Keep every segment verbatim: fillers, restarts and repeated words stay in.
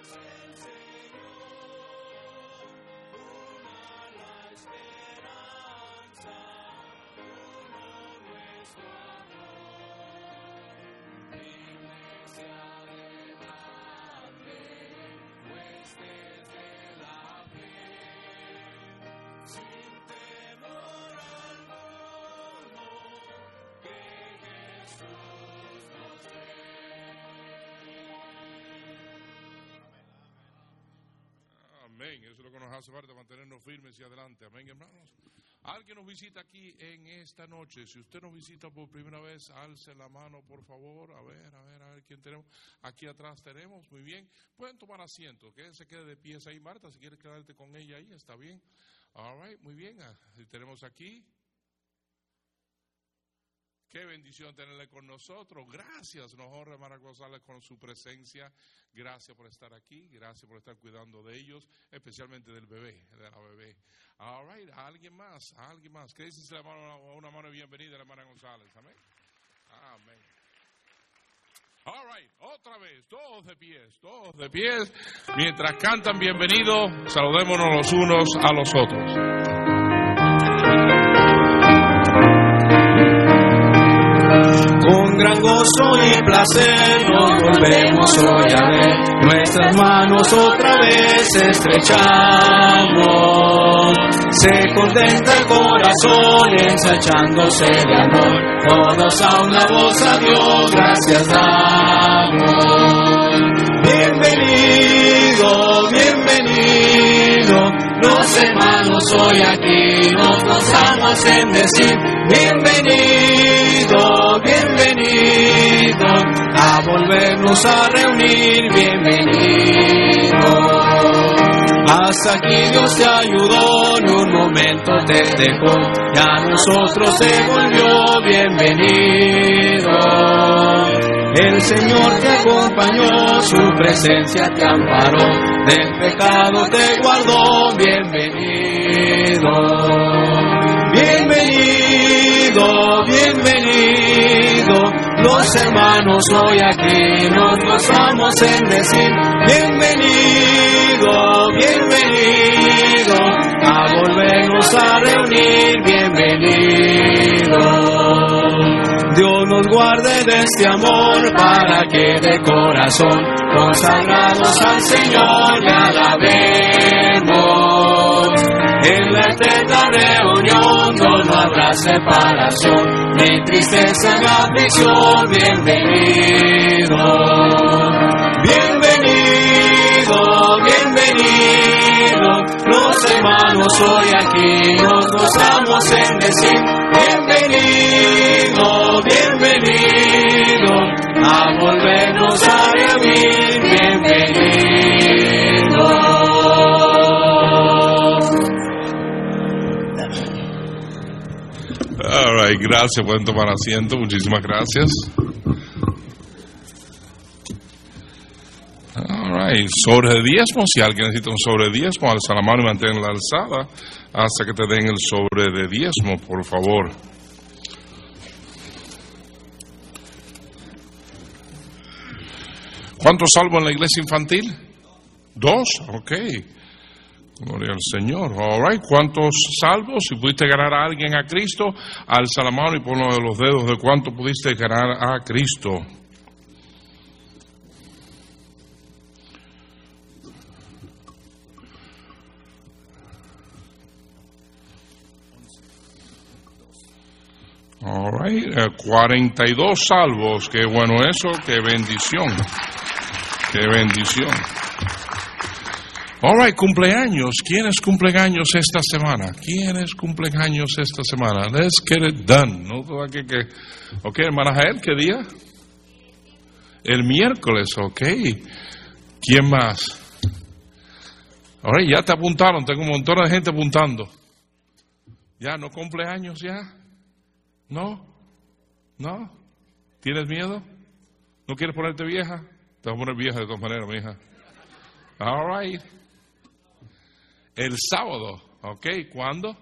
Amén. Eso es lo que nos hace falta, mantenernos firmes y adelante. Amén, hermanos. Alguien nos visita aquí en esta noche. Si usted nos visita por primera vez, alce la mano, por favor. A ver, a ver, a ver quién tenemos. Aquí atrás tenemos. Muy bien. Pueden tomar asiento. Que se quede de pies ahí, Marta. Si quieres quedarte con ella ahí, está bien. All right, muy bien. Tenemos aquí. Qué bendición tenerle con nosotros. Gracias, nos honra, hermana González, con su presencia. Gracias por estar aquí. Gracias por estar cuidando de ellos, especialmente del bebé, de la bebé. All right, a alguien más, a alguien más. ¿Qué dices, hermano? Una mano de bienvenida, la hermana González. Amén. Amén. All right, otra vez, todos de pies, todos de pies. Mientras cantan bienvenido, saludémonos los unos a los otros. Con gran gozo y placer nos volvemos hoy a ver, nuestras manos otra vez estrechamos. Se contenta el corazón ensachándose de amor, todos a una voz a Dios gracias damos. Bienvenido, bienvenido, los hermanos hoy aquí nos gozamos en decir bienvenido, bienvenido, a volvernos a reunir, bienvenido. Hasta aquí Dios te ayudó, en un momento te dejó, y a nosotros te volvió, bienvenido. El Señor te acompañó, su presencia te amparó, del pecado te guardó, bienvenido. Bienvenido, bienvenido, los hermanos hoy aquí nos gozamos en decir bienvenido, bienvenido, a volvernos a reunir, bienvenido. Dios nos guarde de este amor para que de corazón consagrados al Señor le alabemos. En la eterna reunión no, no habrá separación, ni tristeza ni aflicción, bienvenido. Bienvenido, bienvenido, los hermanos hoy aquí nos gozamos en decir bienvenido, bienvenido, a volvernos a reunir, bienvenido. All right, gracias, pueden tomar asiento, muchísimas gracias. All right, sobre de diezmo, si alguien necesita un sobre de diezmo, alza la mano y manténla alzada hasta que te den el sobre de diezmo, por favor. ¿Cuántos salvos en la iglesia infantil? Dos, ok. Gloria al Señor. All right. ¿Cuántos salvos? Si pudiste ganar a alguien a Cristo, alza la mano y ponlo de los dedos de cuánto pudiste ganar a Cristo. All right. Eh, cuarenta y dos salvos. Qué bueno eso. Qué bendición. Qué bendición. All right, cumpleaños. ¿Quiénes cumplen años esta semana? ¿Quiénes cumplen años esta semana? Let's get it done. ¿No? Que, que, ok, hermana Jael, ¿qué día? El miércoles, ok. ¿Quién más? All right, ya te apuntaron. Tengo un montón de gente apuntando. ¿Ya no cumple años ya? ¿No? ¿No? ¿Tienes miedo? ¿No quieres ponerte vieja? Te vas a poner vieja de todas maneras, mi hija. All right. El sábado, ok, ¿cuándo?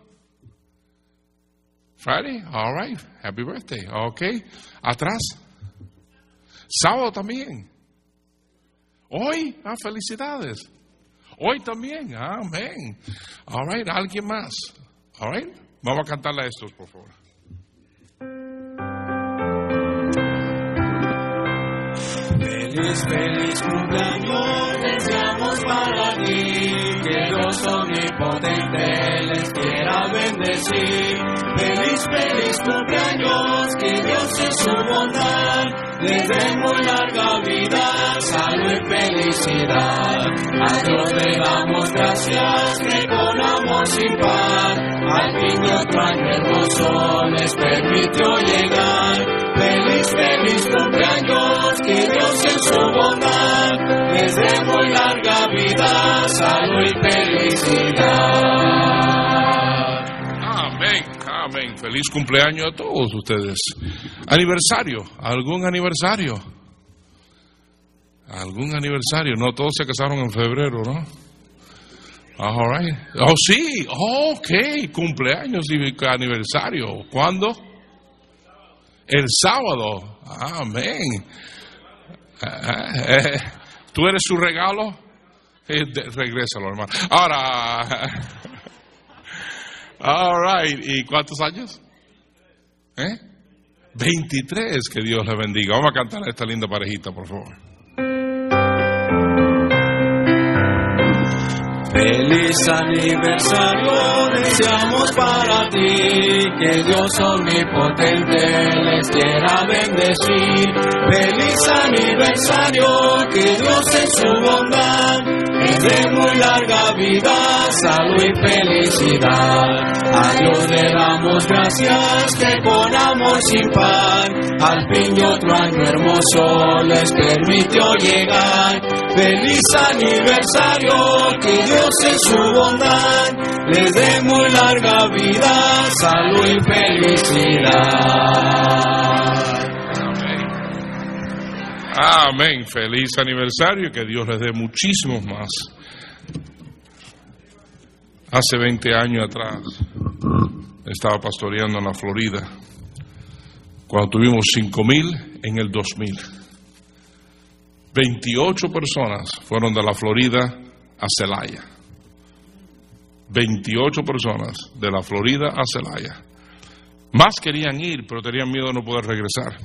Friday, all right, happy birthday, ok. Atrás, sábado también. Hoy, ah, felicidades. Hoy también, amén. All right, alguien más. All right, vamos a cantarle a estos, por favor. Feliz, feliz cumpleaños deseamos para ti, que Dios omnipotente les quiera bendecir. Feliz, feliz cumpleaños, que Dios en su bondad les dé muy larga vida, salud y felicidad. A Dios le damos gracias, que con amor sin par, al fin de otro año hermoso les permitió llegar. Feliz, feliz cumpleaños, que Dios en su bondad les dé muy larga vida, salud y felicidad. Amén, amén. Feliz cumpleaños a todos ustedes. Aniversario, ¿algún aniversario? ¿Algún aniversario? No todos se casaron en febrero, ¿no? All right. Oh, sí, ok, cumpleaños y aniversario. ¿Cuándo? El sábado. Amén. Eh, eh, ¿Tú eres su regalo? Eh, de, regrésalo, hermano. Ahora, all right. ¿Y cuántos años? ¿Eh? veintitrés. Que Dios le bendiga. Vamos a cantar a esta linda parejita, por favor. Feliz aniversario deseamos para ti, que Dios omnipotente les quiera bendecir. Feliz aniversario, que Dios en su bondad les dé muy larga vida, salud y felicidad. A Dios le damos gracias, que con amor sin par, al fin de otro año hermoso les permitió llegar. Feliz aniversario, que Dios en su bondad les dé muy larga vida, salud y felicidad. Amén. Amén. Feliz aniversario, que Dios les dé muchísimos más. Hace veinte años atrás estaba pastoreando en la Florida, cuando tuvimos cinco mil en el dos mil. veintiocho personas fueron de la Florida a Celaya. veintiocho personas de la Florida a Celaya. Más querían ir, pero tenían miedo de no poder regresar.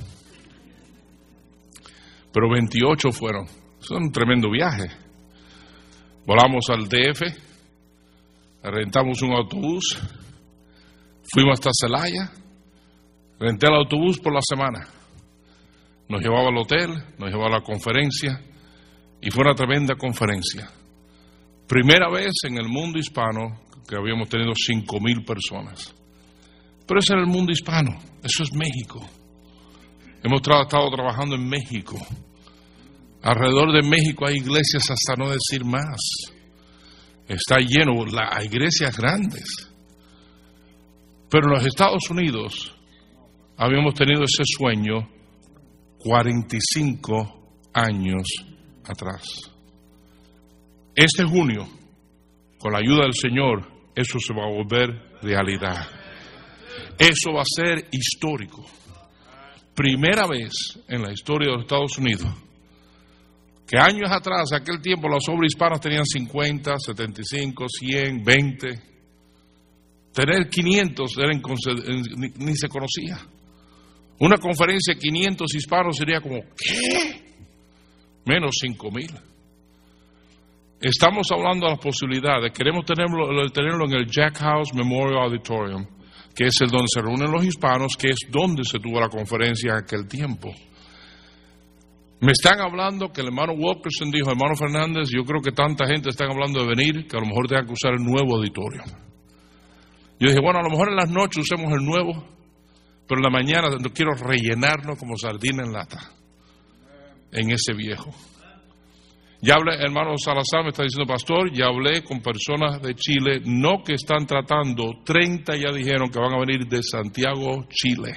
Pero veintiocho fueron. Es un tremendo viaje. Volamos al D F, rentamos un autobús, fuimos hasta Celaya, renté el autobús por la semana. Nos llevaba al hotel, nos llevaba a la conferencia, y fue una tremenda conferencia. Primera vez en el mundo hispano que habíamos tenido cinco mil personas. Pero ese era el mundo hispano, eso es México. Hemos tra- estado trabajando en México. Alrededor de México hay iglesias hasta no decir más. Está lleno, la, hay iglesias grandes. Pero en los Estados Unidos habíamos tenido ese sueño cuarenta y cinco años atrás. Este junio, con la ayuda del Señor, eso se va a volver realidad. Eso va a ser histórico. Primera vez en la historia de los Estados Unidos que años atrás, aquel tiempo, las obras hispanas tenían cincuenta, setenta y cinco, cien, veinte. Tener quinientos era inconce- ni, ni se conocía. Una conferencia de quinientos hispanos sería como, ¿qué? Menos cinco mil. Estamos hablando de las posibilidades. Queremos tenerlo, tenerlo en el Jack House Memorial Auditorium, que es el donde se reúnen los hispanos, que es donde se tuvo la conferencia en aquel tiempo. Me están hablando que el hermano Wilkerson dijo, hermano Fernández, yo creo que tanta gente está hablando de venir que a lo mejor tengan que usar el nuevo auditorio. Yo dije, bueno, a lo mejor en las noches usemos el nuevo, pero en la mañana no quiero rellenarnos como sardina en lata en ese viejo. Ya hablé, hermano Salazar me está diciendo, pastor, ya hablé con personas de Chile, no que están tratando, treinta ya dijeron que van a venir de Santiago, Chile,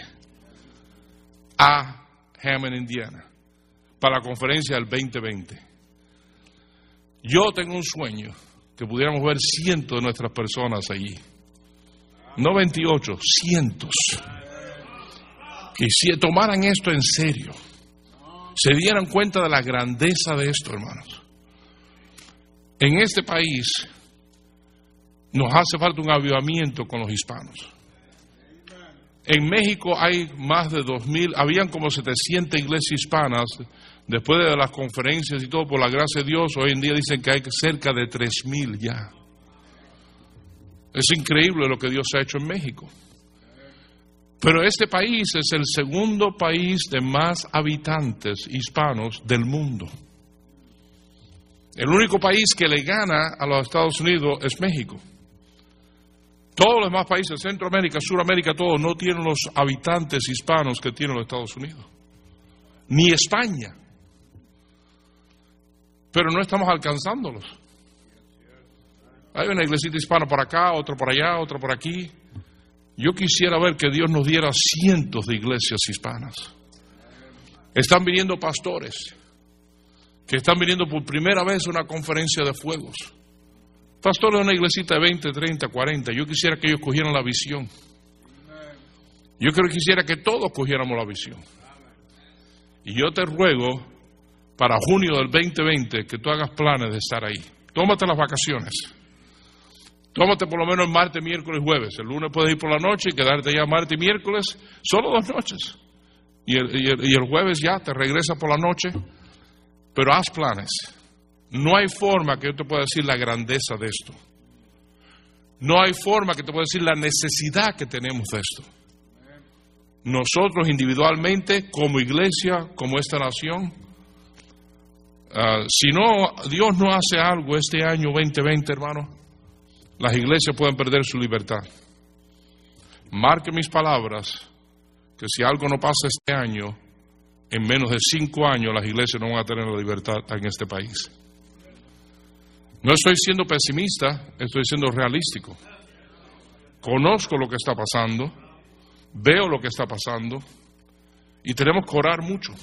a Hammond, Indiana, para la conferencia del veinte veinte. Yo tengo un sueño que pudiéramos ver cientos de nuestras personas allí. No veintiocho, cientos. Que si tomaran esto en serio, se dieran cuenta de la grandeza de esto, hermanos. En este país nos hace falta un avivamiento con los hispanos. En México hay más de dos mil, habían como setecientas iglesias hispanas. Después de las conferencias y todo, por la gracia de Dios, hoy en día dicen que hay cerca de tres mil ya. Es increíble lo que Dios ha hecho en México. Pero este país es el segundo país de más habitantes hispanos del mundo. El único país que le gana a los Estados Unidos es México. Todos los demás países, Centroamérica, Suramérica, todos, no tienen los habitantes hispanos que tienen los Estados Unidos. Ni España. Pero no estamos alcanzándolos. Hay una iglesita hispana por acá, otra por allá, otra por aquí. Yo quisiera ver que Dios nos diera cientos de iglesias hispanas. Están viniendo pastores que están viniendo por primera vez a una conferencia de fuegos. Pastores de una iglesita de veinte, treinta, cuarenta. Yo quisiera que ellos cogieran la visión. Yo creo que quisiera que todos cogiéramos la visión. Y yo te ruego para junio del veinte veinte que tú hagas planes de estar ahí. Tómate las vacaciones. Tómate por lo menos el martes, miércoles y jueves. El lunes puedes ir por la noche y quedarte ya martes y miércoles. Solo dos noches. Y el, y el, y el jueves ya te regresas por la noche. Pero haz planes. No hay forma que yo te pueda decir la grandeza de esto. No hay forma que te pueda decir la necesidad que tenemos de esto. Nosotros individualmente, como iglesia, como esta nación, uh, si no, Dios no hace algo este año veinte veinte, hermano, las iglesias pueden perder su libertad. Marque mis palabras, que si algo no pasa este año, en menos de cinco años las iglesias no van a tener la libertad en este país. No estoy siendo pesimista, estoy siendo realístico. Conozco lo que está pasando, veo lo que está pasando y tenemos que orar mucho.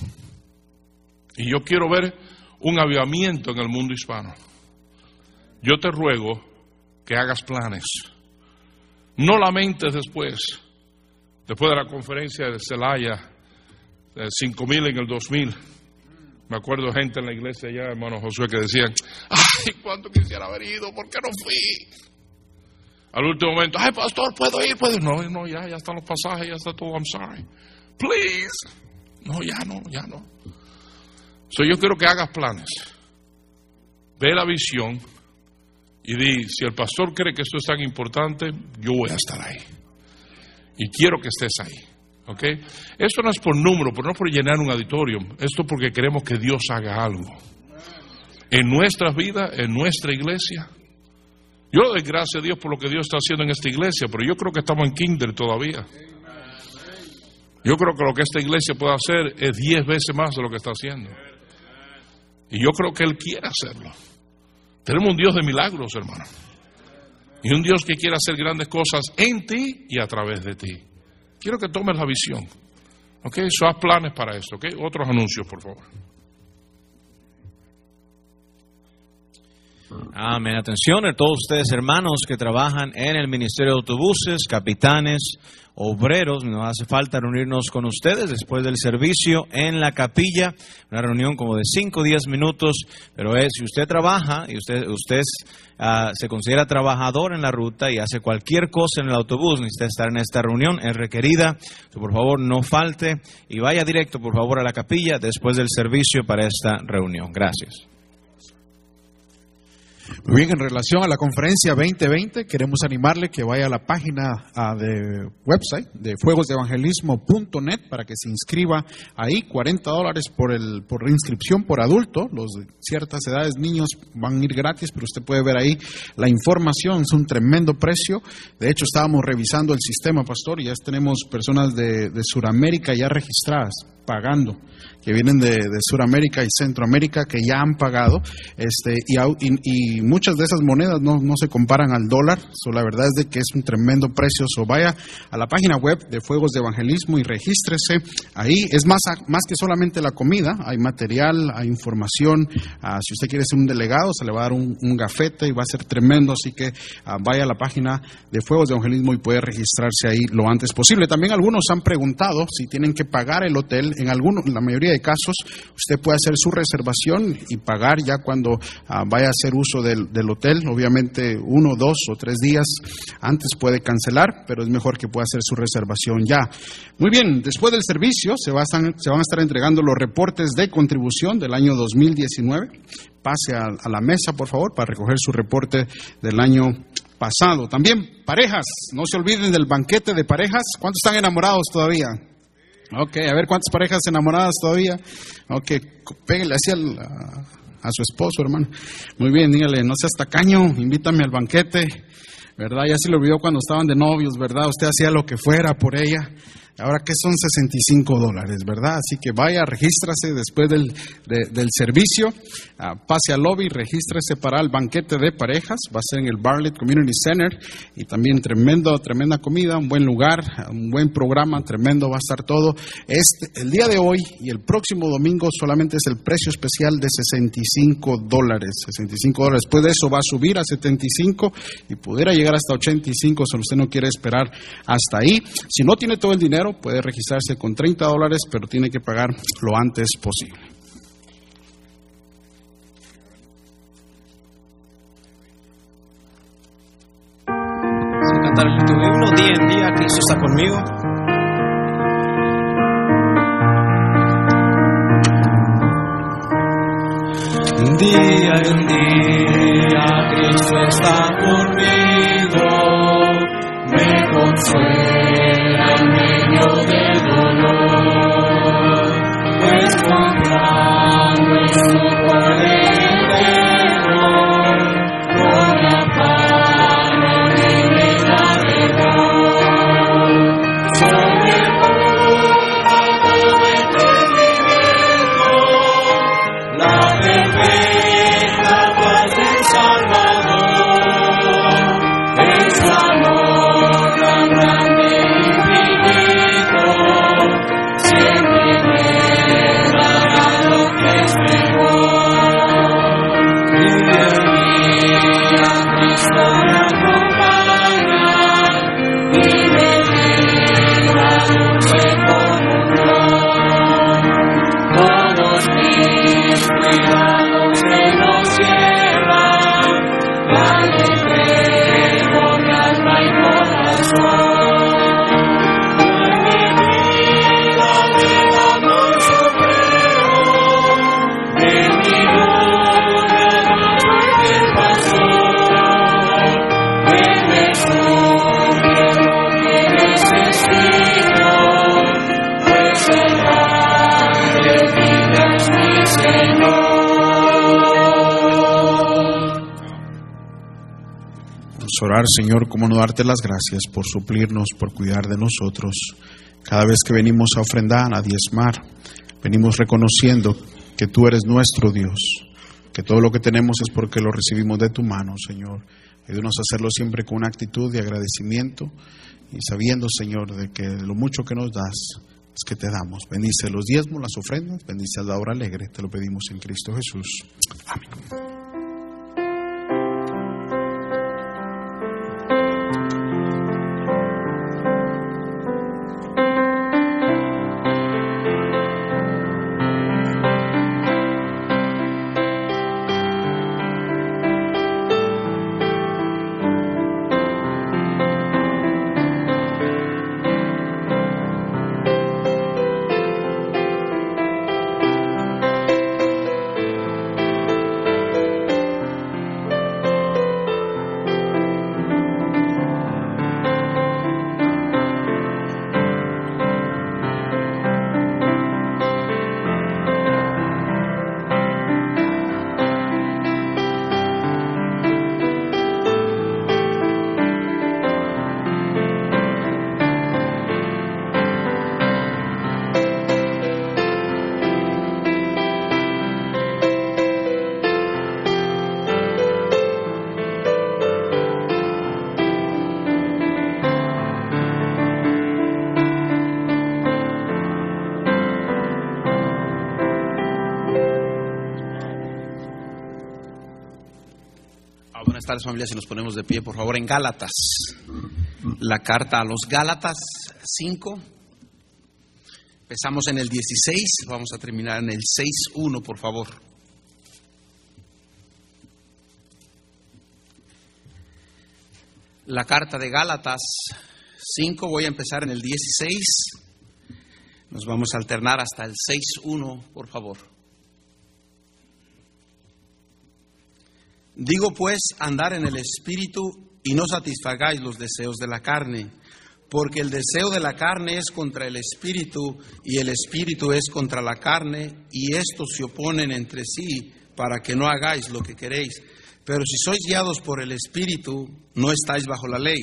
Y yo quiero ver un avivamiento en el mundo hispano. Yo te ruego que hagas planes. No lamentes después, después de la conferencia de Celaya, de cinco mil en el dos mil. Me acuerdo de gente en la iglesia allá, hermano Josué, que decían, ay, cuánto quisiera haber ido, ¿por qué no fui? Al último momento, ay, pastor, ¿puedo ir? ¿Puedo ir? No, no, ya, ya están los pasajes, ya está todo, I'm sorry. Please. No, ya no, ya no. So, yo quiero que hagas planes. Ve la visión y di, si el pastor cree que esto es tan importante, yo voy a estar ahí. Y quiero que estés ahí. ¿Okay? Esto no es por número, pero no por llenar un auditorio. Esto porque queremos que Dios haga algo en nuestras vidas, en nuestra iglesia. Yo le doy gracias a Dios por lo que Dios está haciendo en esta iglesia, pero yo creo que estamos en kinder todavía. Yo creo que lo que esta iglesia puede hacer es diez veces más de lo que está haciendo. Y yo creo que Él quiere hacerlo. Tenemos un Dios de milagros, hermano. Y un Dios que quiere hacer grandes cosas en ti y a través de ti. Quiero que tomes la visión. ¿Ok? So, haz planes para esto. ¿Ok? Otros anuncios, por favor. Amén. Atención a todos ustedes, hermanos, que trabajan en el Ministerio de Autobuses, capitanes, obreros. Nos hace falta reunirnos con ustedes después del servicio en la capilla. Una reunión como de cinco o diez minutos. Pero es, si usted trabaja y usted, usted uh, se considera trabajador en la ruta y hace cualquier cosa en el autobús, necesita estar en esta reunión, es requerida. So, por favor, no falte y vaya directo, por favor, a la capilla después del servicio para esta reunión. Gracias. Muy bien, en relación a la conferencia veinte veinte, queremos animarle que vaya a la página uh, de website de fuegos de evangelismo punto net para que se inscriba ahí. Cuarenta dólares por el por inscripción por adulto. Los de ciertas edades, niños, van a ir gratis, pero usted puede ver ahí la información. Es un tremendo precio. De hecho, estábamos revisando el sistema, pastor, y ya tenemos personas de, de Sudamérica ya registradas, pagando, que vienen de, de Sudamérica y Centroamérica, que ya han pagado, este y, y, y muchas de esas monedas no, no se comparan al dólar. So, la verdad es de que es un tremendo precio. So, vaya a la página web de Fuegos de Evangelismo y regístrese ahí. Es más, más que solamente la comida, hay material, hay información. Uh, si usted quiere ser un delegado, se le va a dar un, un gafete y va a ser tremendo. Así que uh, vaya a la página de Fuegos de Evangelismo y puede registrarse ahí lo antes posible. También algunos han preguntado si tienen que pagar el hotel. En algunos, en la mayoría de casos, usted puede hacer su reservación y pagar ya cuando uh, vaya a hacer uso de del, del hotel. Obviamente uno, dos o tres días antes puede cancelar, pero es mejor que pueda hacer su reservación ya. Muy bien, después del servicio se, va a estar, se van a estar entregando los reportes de contribución del año dos mil diecinueve. Pase a, a la mesa, por favor, para recoger su reporte del año pasado. También parejas, no se olviden del banquete de parejas. ¿Cuántos están enamorados todavía? Ok, a ver cuántas parejas enamoradas todavía. Ok, péguenle así al, a, a su esposo, hermano. Muy bien, dígale, no seas tacaño, invítame al banquete, ¿verdad? Ya se le olvidó cuando estaban de novios, ¿verdad? Usted hacía lo que fuera por ella. Ahora que son sesenta y cinco dólares, ¿verdad? Así que vaya, regístrase después del, de, del servicio, uh, pase al lobby, regístrese para el banquete de parejas, va a ser en el Bartlett Community Center, y también tremendo, tremenda comida, un buen lugar, un buen programa, tremendo va a estar todo. Este, el día de hoy y el próximo domingo solamente es el precio especial de sesenta y cinco dólares, sesenta y cinco dólares. Después de eso va a subir a setenta y cinco y pudiera llegar hasta ochenta y cinco si usted no quiere esperar hasta ahí. Si no tiene todo el dinero, puede registrarse con treinta dólares, pero tiene que pagar lo antes posible. Vamos a cantar el último himno, día en día, Cristo está conmigo. Día en día, Cristo está conmigo, me consuela en medio del dolor, pues contra nuestro poder eterno, con la palabra de mi navegar, sobre el mundo de entendimiento, la perfecta paz del Salvador, es su amor tan grande e infinito, siempre me dará lo que es mejor. Día en día Cristo me acompaña y me lleva dulce comunión. Todos mis cuidados se los llevan, la entrego mi alma y corazón. En mi vida del amor supremo, de mi gloria no el pastor, en Jesús quiero que necesito, pues el Padre de vida es mi Señor. Vamos a orar, Señor, cómo no darte las gracias por suplirnos, por cuidar de nosotros. Cada vez que venimos a ofrendar, a diezmar, venimos reconociendo que tú eres nuestro Dios, que todo lo que tenemos es porque lo recibimos de tu mano, Señor. Ayúdanos a hacerlo siempre con una actitud de agradecimiento y sabiendo, Señor, de que lo mucho que nos das es que te damos. Bendice los diezmos, las ofrendas, bendice la hora alegre. Te lo pedimos en Cristo Jesús. Amén. Buenas tardes, familia. Si nos ponemos de pie, por favor, en Gálatas, la carta a los Gálatas cinco. Empezamos en el dieciséis, vamos a terminar en el seis uno, por favor. la carta de Gálatas cinco, voy a empezar en el dieciséis. Nos vamos a alternar hasta el seis uno, por favor. Digo pues, andar en el Espíritu y no satisfagáis los deseos de la carne, porque el deseo de la carne es contra el Espíritu y el Espíritu es contra la carne, y estos se oponen entre sí para que no hagáis lo que queréis. Pero si sois guiados por el Espíritu, no estáis bajo la ley.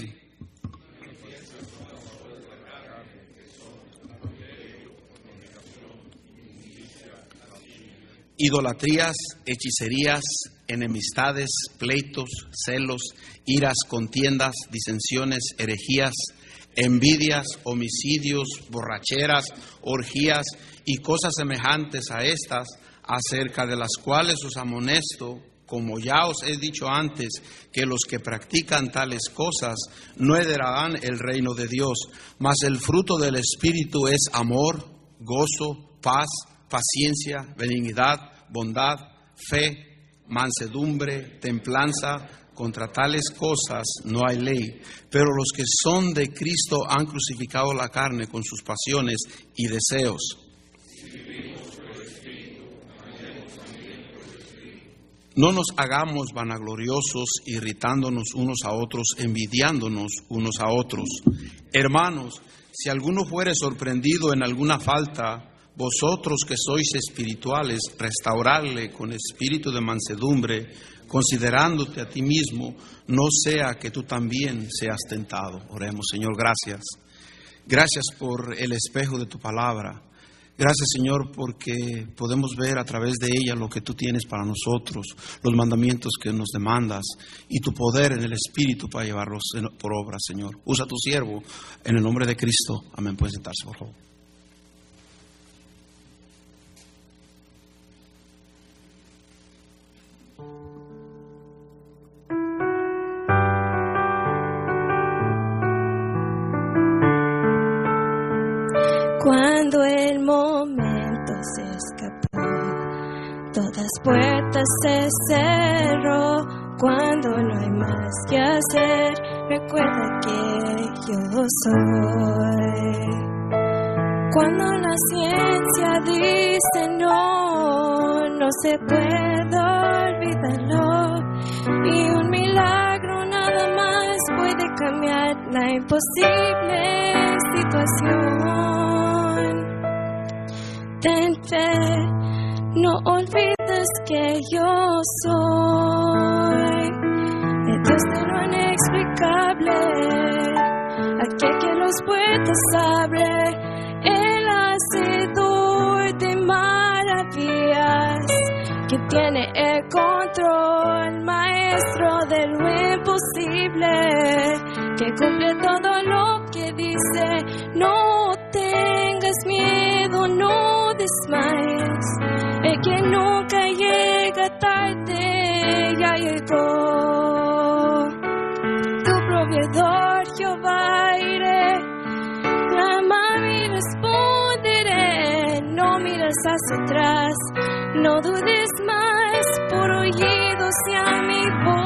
Idolatrías, hechicerías, enemistades, pleitos, celos, iras, contiendas, disensiones, herejías, envidias, homicidios, borracheras, orgías y cosas semejantes a estas, acerca de las cuales os amonesto, como ya os he dicho antes, que los que practican tales cosas no heredarán el reino de Dios. Mas el fruto del Espíritu es amor, gozo, paz, paciencia, benignidad, bondad, fe, mansedumbre, templanza. Contra tales cosas no hay ley. Pero los que son de Cristo han crucificado la carne con sus pasiones y deseos. No nos hagamos vanagloriosos, irritándonos unos a otros, envidiándonos unos a otros. Hermanos, si alguno fuere sorprendido en alguna falta, vosotros que sois espirituales, restaurarle con espíritu de mansedumbre, considerándote a ti mismo, no sea que tú también seas tentado. Oremos. Señor, gracias. Gracias por el espejo de tu palabra. Gracias, Señor, porque podemos ver a través de ella lo que tú tienes para nosotros, los mandamientos que nos demandas y tu poder en el Espíritu para llevarlos por obra, Señor. Usa tu siervo en el nombre de Cristo. Amén. Pueden sentarse, por favor. Cuando el momento se escapó, todas puertas se cerró. Cuando no hay más que hacer, recuerda que yo soy. Cuando la ciencia dice no, no se puede olvidarlo. Y un milagro nada más puede cambiar la imposible situación. Ten fe, no olvides que yo soy el Dios de lo inexplicable, aquel que los puertas abre, el hacedor de maravillas, que tiene el control, maestro de lo imposible, que cumple todo lo que dice. No tengas miedo, no desmayes, el que nunca llega tarde ya llegó. Tu proveedor Jehová iré, clama y responderé. No mires hacia atrás, no dudes más, por oídos sea mi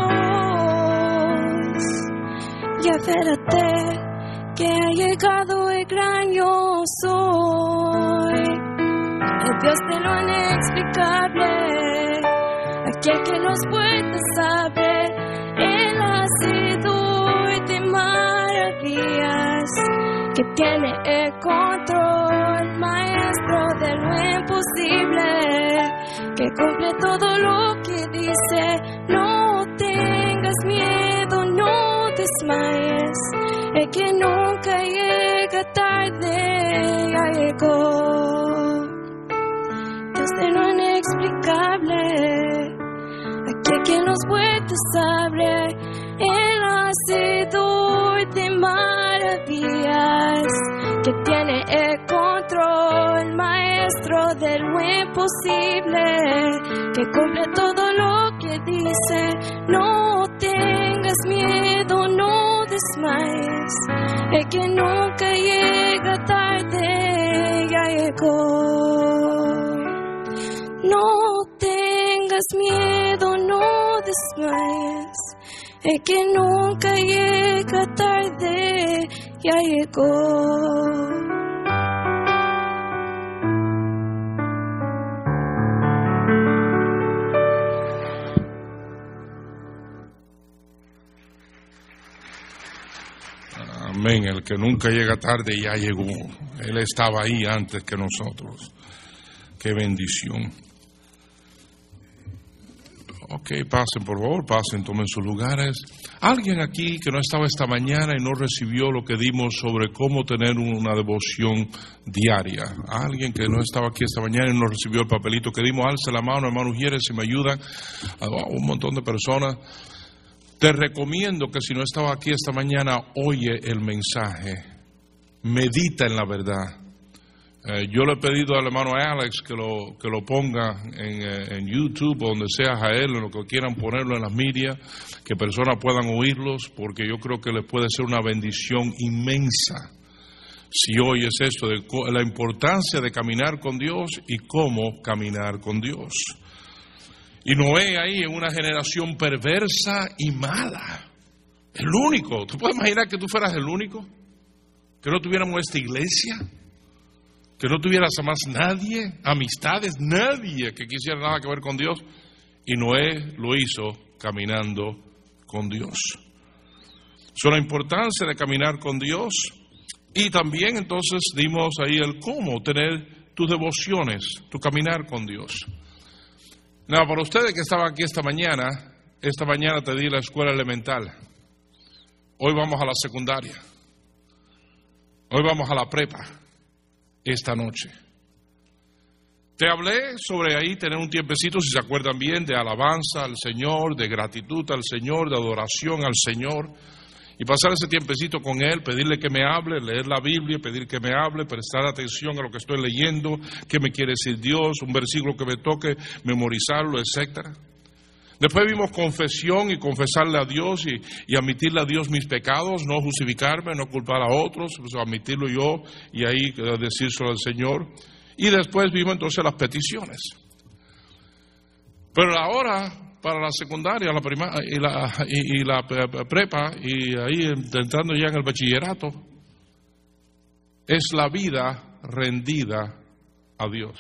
voz. Ya espérate, que ha llegado el gran yo soy, el Dios de lo inexplicable, aquel que los puertas abre, el hacedor de maravillas, que tiene el control, maestro de lo imposible, que cumple todo lo que dice. No tengas miedo, no desmayes, el que nunca llega tarde ya llegó. Dios de lo inexplicable, aquel que los puertas abre, el hacedor de maravillas, que tiene el control, maestro de lo imposible, que cumple todo lo que dice. No tengas miedo, no desmayes, el que nunca llega tarde ya llegó. No tengas miedo, no desmayes, el que nunca llega tarde, ya llegó. Amén, el que nunca llega tarde ya llegó. Él estaba ahí antes que nosotros. Qué bendición. Ok, pasen por favor, pasen, tomen sus lugares. Alguien aquí que no estaba esta mañana y no recibió lo que dimos sobre cómo tener una devoción diaria. Alguien que no estaba aquí esta mañana y no recibió el papelito que dimos, alce la mano, hermano Ujieres, si me ayudan. A un montón de personas. Te recomiendo que si no estaba aquí esta mañana, oye el mensaje, medita en la verdad. Eh, yo le he pedido al hermano Alex que lo, que lo ponga en, eh, en YouTube, o donde sea, a él, en lo que quieran ponerlo en las medias, que personas puedan oírlos, porque yo creo que les puede ser una bendición inmensa si oyes esto, de la importancia de caminar con Dios y cómo caminar con Dios. Y Noé ahí en una generación perversa y mala. El único. ¿Tú puedes imaginar que tú fueras el único? Que no tuviéramos esta iglesia. Que no tuvieras a más nadie, amistades, nadie que quisiera nada que ver con Dios. Y Noé lo hizo caminando con Dios. Sobre la importancia de caminar con Dios. Y también entonces dimos ahí el cómo tener tus devociones, tu caminar con Dios. No, para ustedes que estaban aquí esta mañana, esta mañana te di la escuela elemental. Hoy vamos a la secundaria. Hoy vamos a la prepa. Esta noche. Te hablé sobre ahí tener un tiempecito, si se acuerdan bien, de alabanza al Señor, de gratitud al Señor, de adoración al Señor. Y pasar ese tiempecito con Él, pedirle que me hable, leer la Biblia, pedir que me hable, prestar atención a lo que estoy leyendo, qué me quiere decir Dios, un versículo que me toque, memorizarlo, etcétera. Después vimos confesión y confesarle a Dios y, y admitirle a Dios mis pecados, no justificarme, no culpar a otros, pues admitirlo yo y ahí decírselo al Señor. Y después vimos entonces las peticiones. Pero ahora, para la secundaria la prima, y, la, y, y la prepa, y ahí entrando ya en el bachillerato, es la vida rendida a Dios.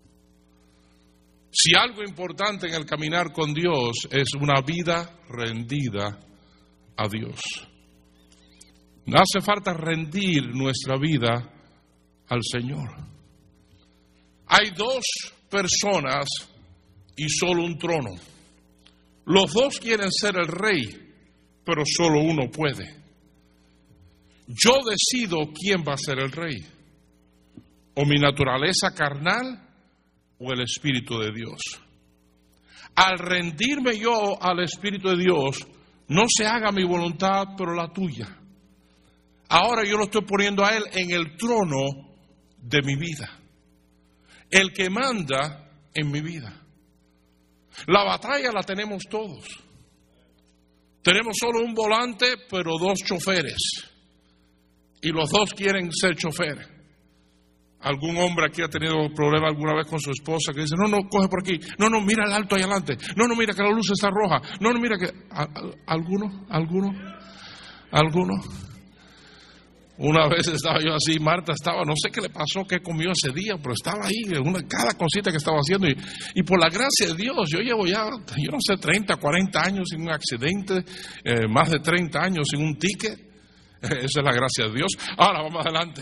Si algo importante en el caminar con Dios es una vida rendida a Dios. Hace falta rendir nuestra vida al Señor. Hay dos personas y solo un trono. Los dos quieren ser el rey, pero solo uno puede. Yo decido quién va a ser el rey. O mi naturaleza carnal o el Espíritu de Dios. Al rendirme yo al Espíritu de Dios, no se haga mi voluntad, pero la tuya. Ahora yo lo estoy poniendo a Él en el trono de mi vida. El que manda en mi vida. La batalla la tenemos todos. Tenemos solo un volante, pero dos choferes. Y los dos quieren ser choferes. Algún hombre aquí ha tenido problema alguna vez con su esposa que dice, no, no, coge por aquí. No, no, mira el alto ahí adelante. No, no, mira que la luz está roja. No, no, mira que... ¿Alguno? ¿Alguno? ¿Alguno? Una vez estaba yo así, Marta estaba, no sé qué le pasó, qué comió ese día, pero estaba ahí, una, cada cosita que estaba haciendo. Y, y por la gracia de Dios, yo llevo ya, yo no sé, treinta, cuarenta años sin un accidente, eh, más de treinta años sin un ticket. Esa es la gracia de Dios. Ahora vamos adelante.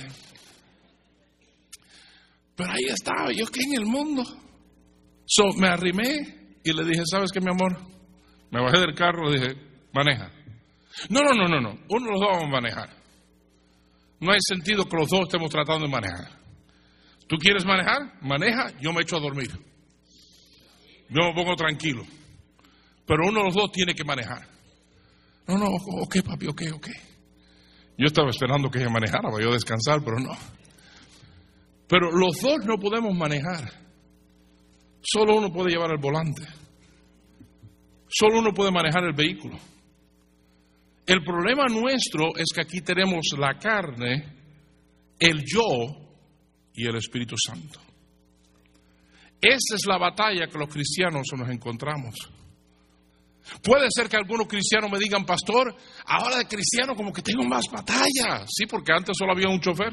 Pero ahí estaba, yo que en el mundo. So, me arrimé y le dije, ¿sabes qué, mi amor? Me bajé del carro y le dije, maneja. No, no, no, no, no, uno de los dos vamos a manejar. No hay sentido que los dos estemos tratando de manejar. ¿Tú quieres manejar? Maneja, yo me echo a dormir. Yo me pongo tranquilo. Pero uno de los dos tiene que manejar. No, no, ok, papi, ok, ok. Yo estaba esperando que ella manejara para yo descansar, pero no. Pero los dos no podemos manejar. Solo uno puede llevar el volante. Solo uno puede manejar el vehículo. El problema nuestro es que aquí tenemos la carne, el yo y el Espíritu Santo. Esa es la batalla que los cristianos nos encontramos. Puede ser que algunos cristianos me digan, pastor, ahora de cristiano como que tengo más batalla. Sí, porque antes solo había un chofer.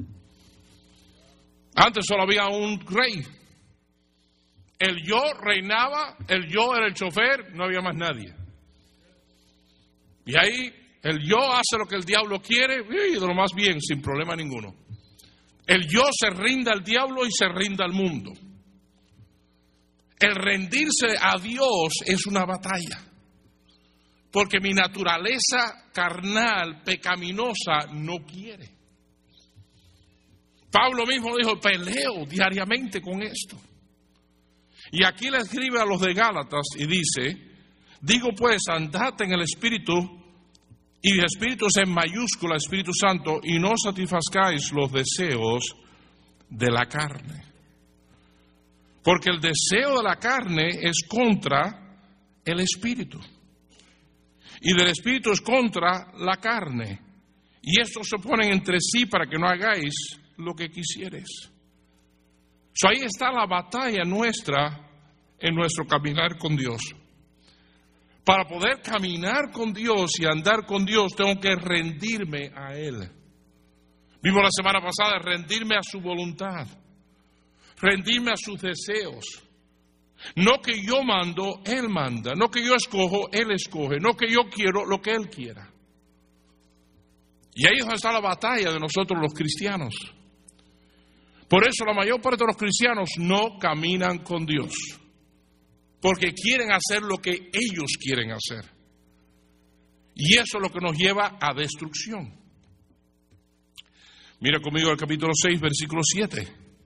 Antes solo había un rey. El yo reinaba, el yo era el chofer, no había más nadie. Y ahí el yo hace lo que el diablo quiere y de lo más bien, sin problema ninguno. El yo se rinde al diablo y se rinde al mundo. El rendirse a Dios es una batalla. Porque mi naturaleza carnal, pecaminosa, no quiere. Pablo mismo dijo, peleo diariamente con esto. Y aquí le escribe a los de Gálatas y dice, digo pues, andad en el Espíritu, y el Espíritu es en mayúscula, Espíritu Santo, y no satisfazcáis los deseos de la carne. Porque el deseo de la carne es contra el Espíritu. Y del Espíritu es contra la carne. Y estos se ponen entre sí para que no hagáis lo que quisieres. So, ahí está la batalla nuestra en nuestro caminar con Dios. Para poder caminar con Dios y andar con Dios, tengo que rendirme a Él. Vimos la semana pasada, rendirme a su voluntad, rendirme a sus deseos. No que yo mando, Él manda. No que yo escojo, Él escoge. No que yo quiero lo que Él quiera. Y ahí es donde está la batalla de nosotros los cristianos. Por eso la mayor parte de los cristianos no caminan con Dios. Porque quieren hacer lo que ellos quieren hacer. Y eso es lo que nos lleva a destrucción. Mira conmigo el capítulo seis, versículo siete.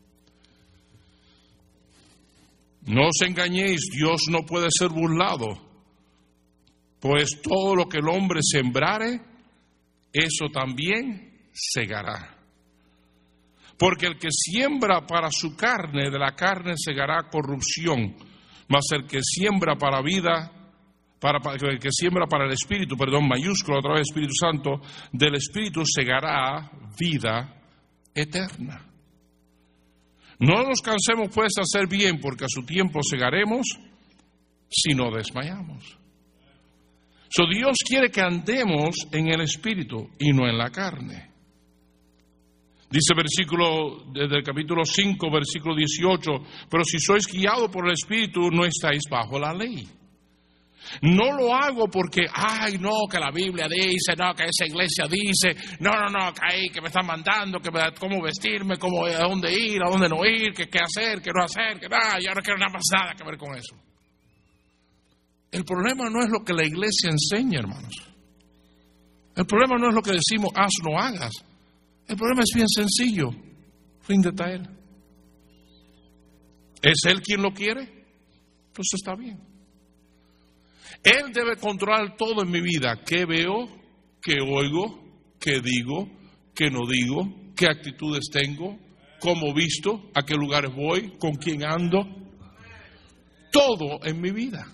No os engañéis, Dios no puede ser burlado. Pues todo lo que el hombre sembrare, eso también segará. Porque el que siembra para su carne, de la carne segará corrupción, mas el que siembra para vida, para, para, el que siembra para el Espíritu, perdón, mayúscula otra vez Espíritu Santo, del Espíritu segará vida eterna. No nos cansemos pues de hacer bien, porque a su tiempo segaremos si no desmayamos. So, Dios quiere que andemos en el Espíritu y no en la carne. Dice versículo, desde el capítulo cinco, versículo dieciocho, pero si sois guiados por el Espíritu, no estáis bajo la ley. No lo hago porque, ay, no, que la Biblia dice, no, que esa iglesia dice, no, no, no, que ahí, que me están mandando, que me, cómo vestirme, cómo, a dónde ir, a dónde no ir, que qué hacer, qué no hacer, que nada, yo no quiero nada más nada que ver con eso. El problema no es lo que la iglesia enseña, hermanos. El problema no es lo que decimos, haz, no hagas. El problema es bien sencillo. Ríndete a Él. ¿Es Él quien lo quiere? Pues está bien. Él debe controlar todo en mi vida. ¿Qué veo? ¿Qué oigo? ¿Qué digo? ¿Qué no digo? ¿Qué actitudes tengo? ¿Cómo visto? ¿A qué lugares voy? ¿Con quién ando? Todo en mi vida.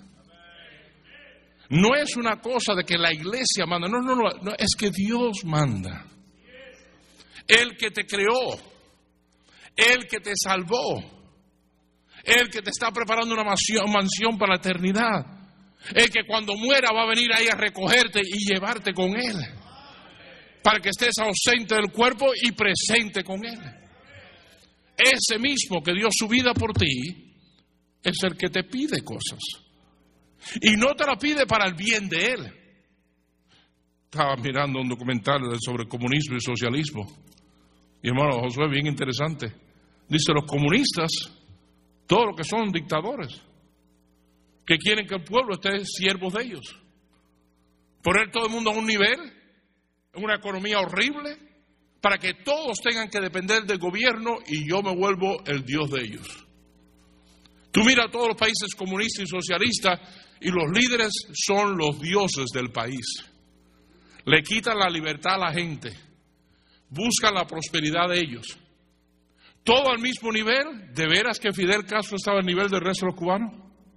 No es una cosa de que la iglesia manda. No, no, no. no es que Dios manda. El que te creó, el que te salvó, el que te está preparando una mansión, mansión para la eternidad, el que cuando muera va a venir ahí a recogerte y llevarte con Él, para que estés ausente del cuerpo y presente con Él. Ese mismo que dio su vida por ti es el que te pide cosas. Y no te la pide para el bien de Él. Estaba mirando un documental sobre comunismo y socialismo. Y hermano Josué, bien interesante. Dice, los comunistas, todos los que son dictadores, que quieren que el pueblo esté siervos de ellos. Poner todo el mundo a un nivel, en una economía horrible, para que todos tengan que depender del gobierno y yo me vuelvo el Dios de ellos. Tú mira a todos los países comunistas y socialistas y los líderes son los dioses del país. Le quitan la libertad a la gente. Buscan la prosperidad de ellos. Todo al mismo nivel. ¿De veras que Fidel Castro estaba al nivel del resto de los cubanos?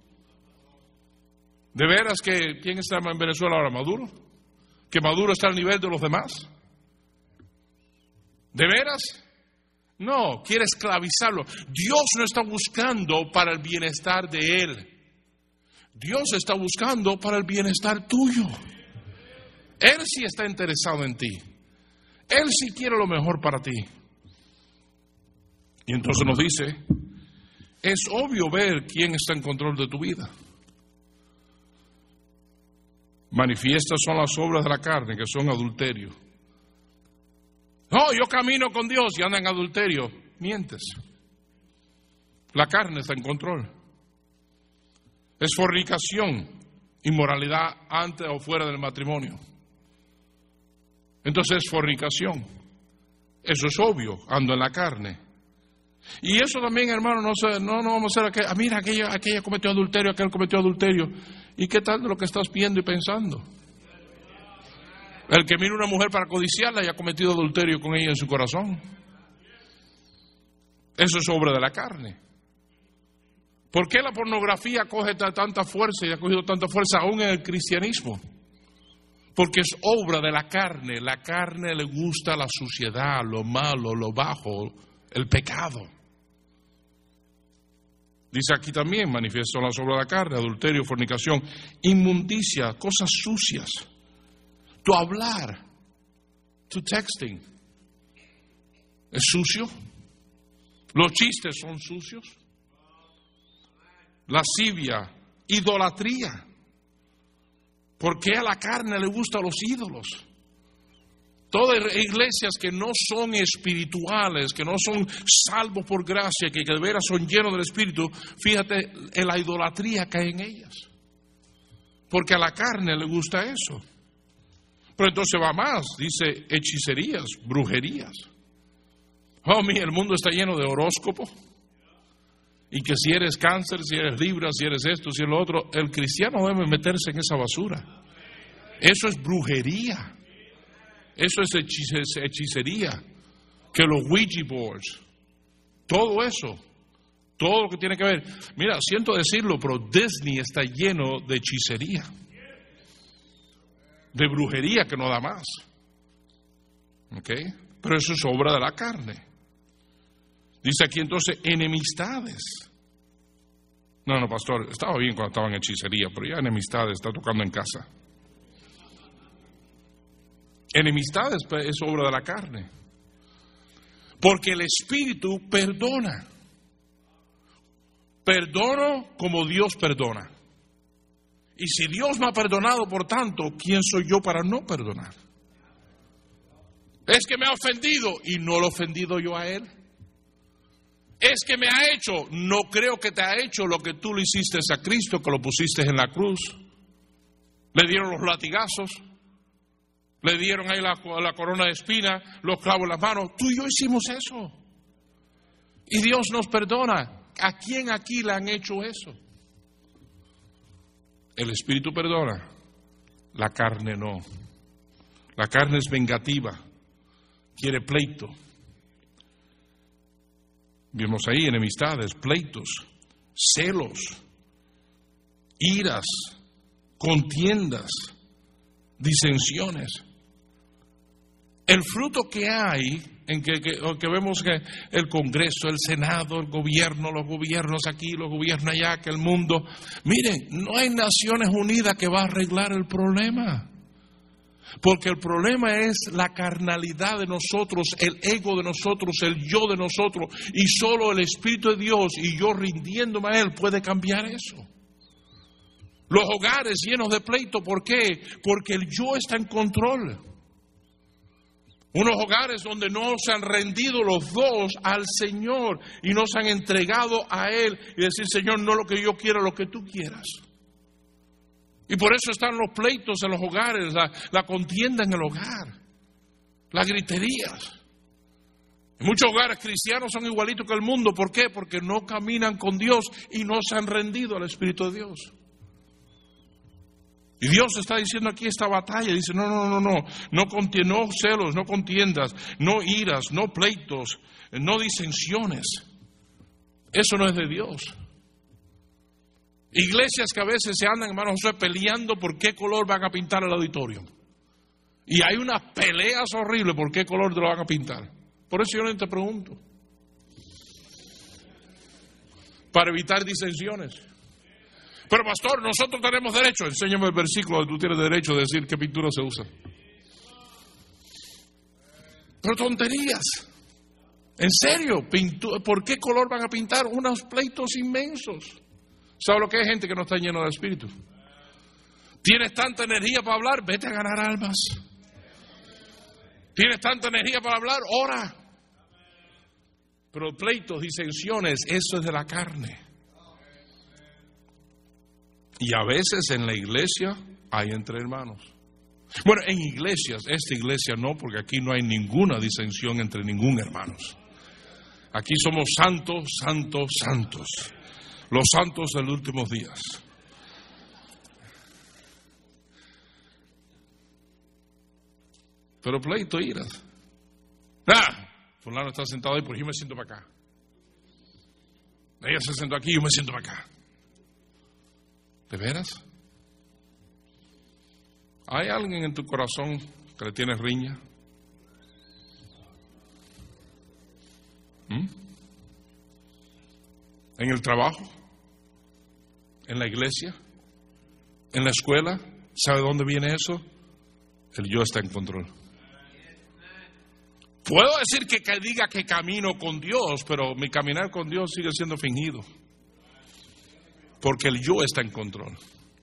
¿De veras que quién está en Venezuela ahora? ¿Maduro? ¿Que Maduro está al nivel de los demás? ¿De veras? No, quiere esclavizarlo. Dios no está buscando para el bienestar de él. Dios está buscando para el bienestar tuyo. Él sí está interesado en ti. Él sí quiere lo mejor para ti. Y entonces nos dice, es obvio ver quién está en control de tu vida. Manifiestas son las obras de la carne, que son adulterio. No, yo camino con Dios y anda en adulterio. Mientes. La carne está en control. Es fornicación, inmoralidad antes o fuera del matrimonio. Entonces es fornicación. Eso es obvio, ando en la carne. Y eso también, hermano, no, sé, no, no vamos a hacer aquel, ah, mira, aquella, aquella cometió adulterio, aquel cometió adulterio. ¿Y qué tal de lo que estás viendo y pensando? El que mira a una mujer para codiciarla y ha cometido adulterio con ella en su corazón. Eso es obra de la carne. ¿Por qué la pornografía coge tanta fuerza y ha cogido tanta fuerza aún en el cristianismo? Porque es obra de la carne. La carne le gusta la suciedad, lo malo, lo bajo, el pecado. Dice aquí también, manifiestan las obras de la carne, adulterio, fornicación, inmundicia, cosas sucias. Tu hablar, tu texting, es sucio. Los chistes son sucios. Lascivia, idolatría. ¿Por qué a la carne le gustan los ídolos? Todas iglesias que no son espirituales, que no son salvos por gracia, que de veras son llenos del Espíritu, fíjate en la idolatría que hay en ellas. Porque a la carne le gusta eso. Pero entonces va más, dice hechicerías, brujerías. Oh, mira, el mundo está lleno de horóscopos. Y que si eres cáncer, si eres libra, si eres esto, si eres lo otro, el cristiano debe meterse en esa basura. Eso es brujería. Eso es hechicería. Que los Ouija boards, todo eso, todo lo que tiene que ver. Mira, siento decirlo, pero Disney está lleno de hechicería, de brujería que no da más. ¿Ok? Pero eso es obra de la carne. Dice aquí entonces enemistades. No, no, pastor, estaba bien cuando estaba en hechicería, pero ya enemistades está tocando en casa. Enemistades es obra de la carne. Porque el Espíritu perdona. Perdono como Dios perdona. Y si Dios me ha perdonado, por tanto, ¿quién soy yo para no perdonar? Es que me ha ofendido y no lo he ofendido yo a Él. Es que me ha hecho, no creo que te ha hecho lo que tú le hiciste a Cristo, que lo pusiste en la cruz. Le dieron los latigazos, le dieron ahí la, la corona de espina, los clavos en las manos. Tú y yo hicimos eso. Y Dios nos perdona. ¿A quién aquí le han hecho eso? El Espíritu perdona, la carne no. La carne es vengativa, quiere pleito. Vimos ahí enemistades, pleitos, celos, iras, contiendas, disensiones. El fruto que hay, en que, que, que vemos que el Congreso, el Senado, el gobierno, los gobiernos aquí, los gobiernos allá, que el mundo. Miren, no hay Naciones Unidas que va a arreglar el problema. Porque el problema es la carnalidad de nosotros, el ego de nosotros, el yo de nosotros, y solo el Espíritu de Dios y yo rindiéndome a Él puede cambiar eso. Los hogares llenos de pleito, ¿por qué? Porque el yo está en control. Unos hogares donde no se han rendido los dos al Señor y no se han entregado a Él y decir, Señor, no lo que yo quiero, lo que tú quieras. Y por eso están los pleitos en los hogares, la, la contienda en el hogar, las griterías. En muchos hogares cristianos son igualitos que el mundo. ¿Por qué? Porque no caminan con Dios y no se han rendido al Espíritu de Dios. Y Dios está diciendo aquí esta batalla. Dice, no, no, no, no, no, conti- no celos, no contiendas, no iras, no pleitos, no disensiones. Eso no es de Dios. Iglesias que a veces se andan, hermano José, peleando por qué color van a pintar el auditorio. Y hay unas peleas horribles por qué color te lo van a pintar. Por eso yo no te pregunto. Para evitar disensiones. Pero pastor, nosotros tenemos derecho. Enséñame el versículo donde tú tienes derecho de decir qué pintura se usa. Pero tonterías. En serio, pintu- ¿por qué color van a pintar unos pleitos inmensos? ¿Sabes lo que es gente que no está lleno de espíritu? Tienes tanta energía para hablar, vete a ganar almas. Tienes tanta energía para hablar, ora. Pero pleitos, disensiones, eso es de la carne. Y a veces en la iglesia hay entre hermanos. Bueno, en iglesias, esta iglesia no, porque aquí no hay ninguna disensión entre ningún hermano. Aquí somos santos, santos, santos. Los santos de los últimos días. Pero pleito, iras. Ah, fulano está sentado ahí, pero yo me siento para acá. Ella se sentó aquí, yo me siento para acá. ¿De veras? ¿Hay alguien en tu corazón que le tienes riña? ¿Mm? ¿En el trabajo? ¿En la iglesia? ¿En la escuela? ¿Sabe dónde viene eso? El yo está en control. Puedo decir que, que diga que camino con Dios, pero mi caminar con Dios sigue siendo fingido. Porque el yo está en control.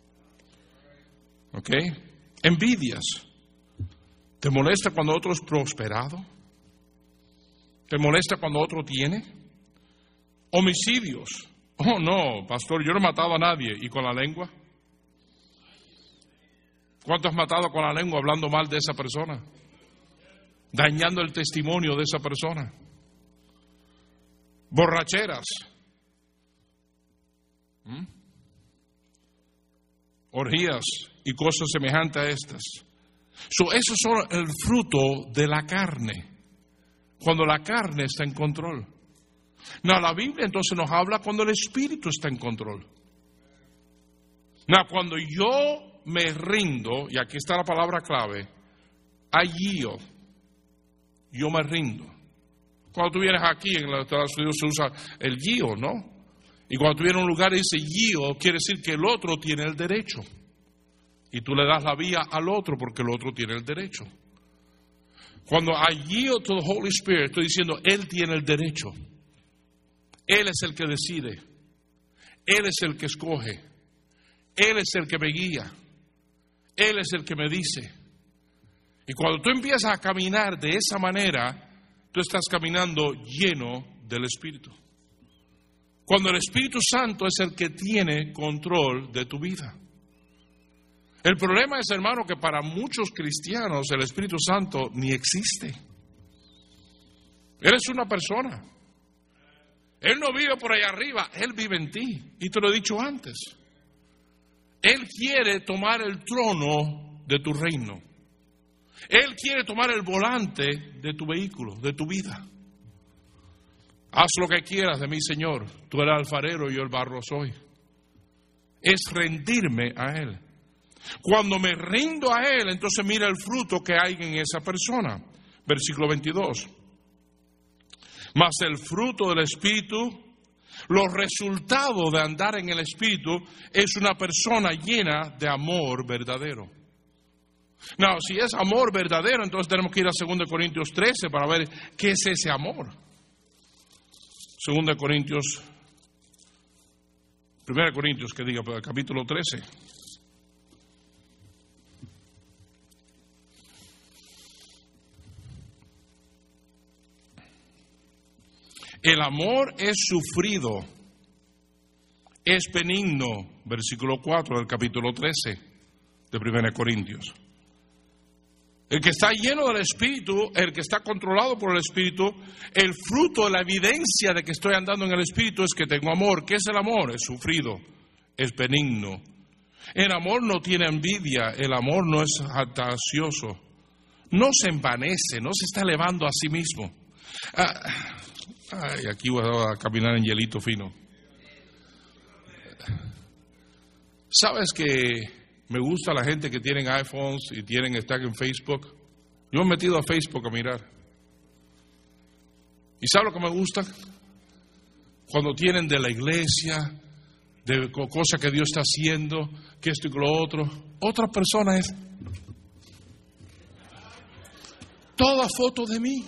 ¿Ok? Envidias. ¿Te molesta cuando otro es prosperado? ¿Te molesta cuando otro tiene? Homicidios. Oh, no, pastor, yo no he matado a nadie. ¿Y con la lengua? ¿Cuánto has matado con la lengua hablando mal de esa persona? Dañando el testimonio de esa persona. Borracheras. ¿Mm? Orgías y cosas semejantes a estas. So, esos son el fruto de la carne. Cuando la carne está en control. No, la Biblia entonces nos habla cuando el Espíritu está en control. No, cuando yo me rindo, y aquí está la palabra clave, allí yo, yo me rindo. Cuando tú vienes aquí en los Estados Unidos se usa el guío, ¿no? Y cuando tú vienes a un lugar y dice guío, quiere decir que el otro tiene el derecho. Y tú le das la vía al otro porque el otro tiene el derecho. Cuando I yield to the Holy Spirit, estoy diciendo, Él tiene el derecho. Él es el que decide. Él es el que escoge. Él es el que me guía. Él es el que me dice. Y cuando tú empiezas a caminar de esa manera, tú estás caminando lleno del Espíritu. Cuando el Espíritu Santo es el que tiene control de tu vida. El problema es, hermano, que para muchos cristianos el Espíritu Santo ni existe. Eres una persona. Él no vive por allá arriba, Él vive en ti. Y te lo he dicho antes. Él quiere tomar el trono de tu reino. Él quiere tomar el volante de tu vehículo, de tu vida. Haz lo que quieras de mí, Señor. Tú eres el alfarero y yo el barro soy. Es rendirme a Él. Cuando me rindo a Él, entonces mira el fruto que hay en esa persona. Versículo veintidós. Mas el fruto del Espíritu, los resultados de andar en el Espíritu, es una persona llena de amor verdadero. No, si es amor verdadero, entonces tenemos que ir a dos Corintios trece para ver qué es ese amor. dos Corintios, primero Corintios, que diga, capítulo trece. El amor es sufrido, es benigno, versículo cuatro del capítulo trece de primero Corintios. El que está lleno del Espíritu, el que está controlado por el Espíritu, el fruto, la evidencia de que estoy andando en el Espíritu es que tengo amor. ¿Qué es el amor? Es sufrido, es benigno. El amor no tiene envidia, el amor no es jactancioso, no se envanece, no se está elevando a sí mismo. Ah, ay, aquí voy a caminar en hielito fino. ¿Sabes que me gusta la gente que tienen iPhones y tienen están en Facebook? Yo me he metido a Facebook a mirar. ¿Y sabes lo que me gusta? Cuando tienen de la iglesia, de cosas que Dios está haciendo, que esto y que lo otro. Otra persona es toda foto de mí.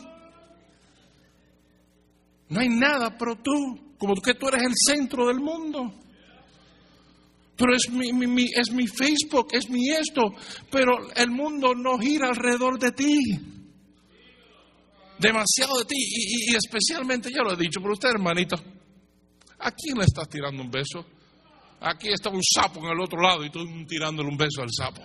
No hay nada, pero tú, como que tú eres el centro del mundo. Pero es mi, mi, mi, es mi Facebook, es mi esto, pero el mundo no gira alrededor de ti. Demasiado de ti, y, y, y especialmente, ya lo he dicho, pero usted, hermanito, ¿a quién le estás tirando un beso? Aquí está un sapo en el otro lado y tú tirándole un beso al sapo.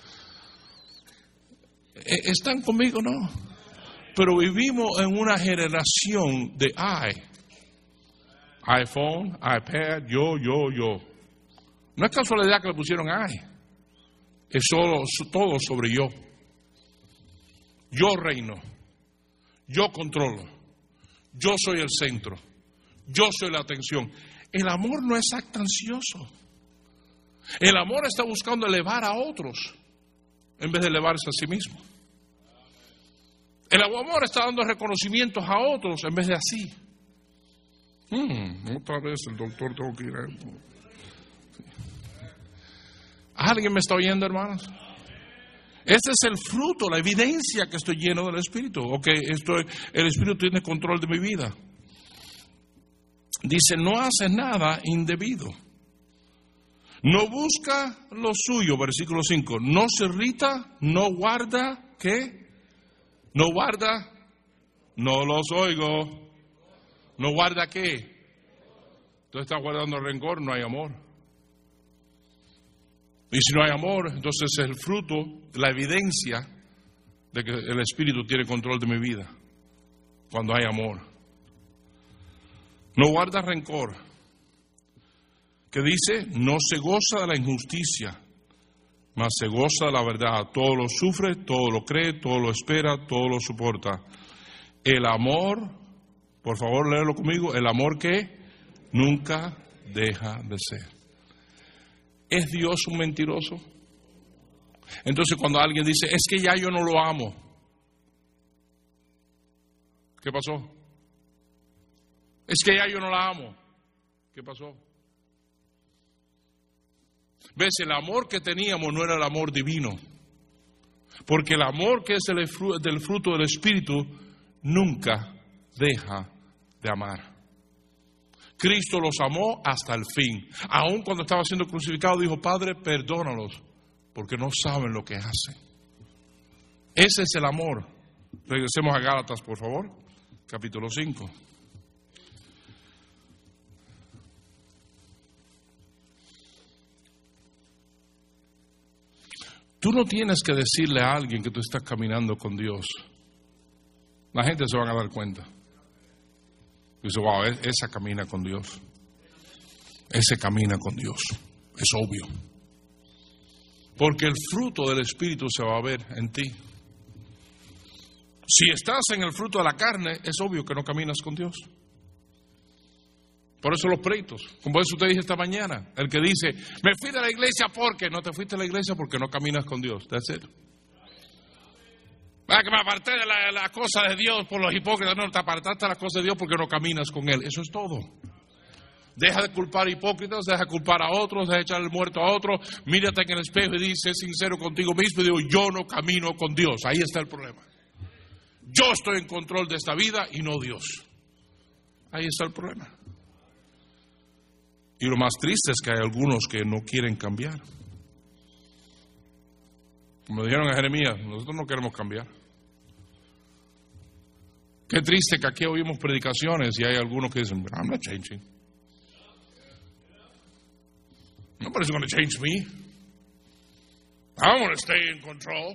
¿Están conmigo? No. Pero vivimos en una generación de I. iPhone, iPad, yo, yo, yo. No es casualidad que le pusieron I. Es solo, todo sobre yo. Yo reino. Yo controlo. Yo soy el centro. Yo soy la atención. El amor no es actancioso. El amor está buscando elevar a otros en vez de elevarse a sí mismo. El amor está dando reconocimientos a otros en vez de así. Hmm, otra vez el doctor tengo que ir a esto. ¿Alguien me está oyendo, hermanos? Ese es el fruto, la evidencia que estoy lleno del Espíritu, o que estoy, el Espíritu tiene control de mi vida. Dice, no hace nada indebido. No busca lo suyo, versículo cinco. No se irrita, no guarda, ¿qué? No guarda, no los oigo. ¿No guarda qué? Tú estás guardando rencor, no hay amor. Y si no hay amor, entonces es el fruto, la evidencia de que el Espíritu tiene control de mi vida. Cuando hay amor. No guarda rencor. Que dice, no se goza de la injusticia, mas se goza de la verdad. Todo lo sufre, todo lo cree, todo lo espera, todo lo soporta. El amor, por favor léelo conmigo, el amor que nunca deja de ser. ¿Es Dios un mentiroso? Entonces cuando alguien dice, es que ya yo no lo amo. ¿Qué pasó? Es que ya yo no la amo. ¿Qué pasó? ¿Ves? El amor que teníamos no era el amor divino. Porque el amor que es del fruto del Espíritu nunca deja de amar. Cristo los amó hasta el fin. Aun cuando estaba siendo crucificado, dijo, Padre, perdónalos, porque no saben lo que hacen. Ese es el amor. Regresemos a Gálatas, por favor, capítulo cinco. Tú no tienes que decirle a alguien que tú estás caminando con Dios. La gente se va a dar cuenta. Dice, wow, esa camina con Dios. Ese camina con Dios. Es obvio. Porque el fruto del Espíritu se va a ver en ti. Si estás en el fruto de la carne, es obvio que no caminas con Dios. Por eso los pleitos. Como eso te dije esta mañana. El que dice, me fui de la iglesia porque no te fuiste de la iglesia porque no caminas con Dios. That's it. Ah, que me aparté de la, la cosa de Dios por los hipócritas. No, te apartaste de la cosa de Dios porque no caminas con Él. Eso es todo. Deja de culpar a hipócritas, deja de culpar a otros, deja de echar el muerto a otro. Mírate en el espejo y dice, sé sincero contigo mismo y digo, yo no camino con Dios. Ahí está el problema. Yo estoy en control de esta vida y no Dios. Ahí está el problema. Y lo más triste es que hay algunos que no quieren cambiar. Como dijeron a Jeremías, nosotros no queremos cambiar. Qué triste que aquí oímos predicaciones y hay algunos que dicen, I'm not changing. Nobody's going to change me. I want to stay in control.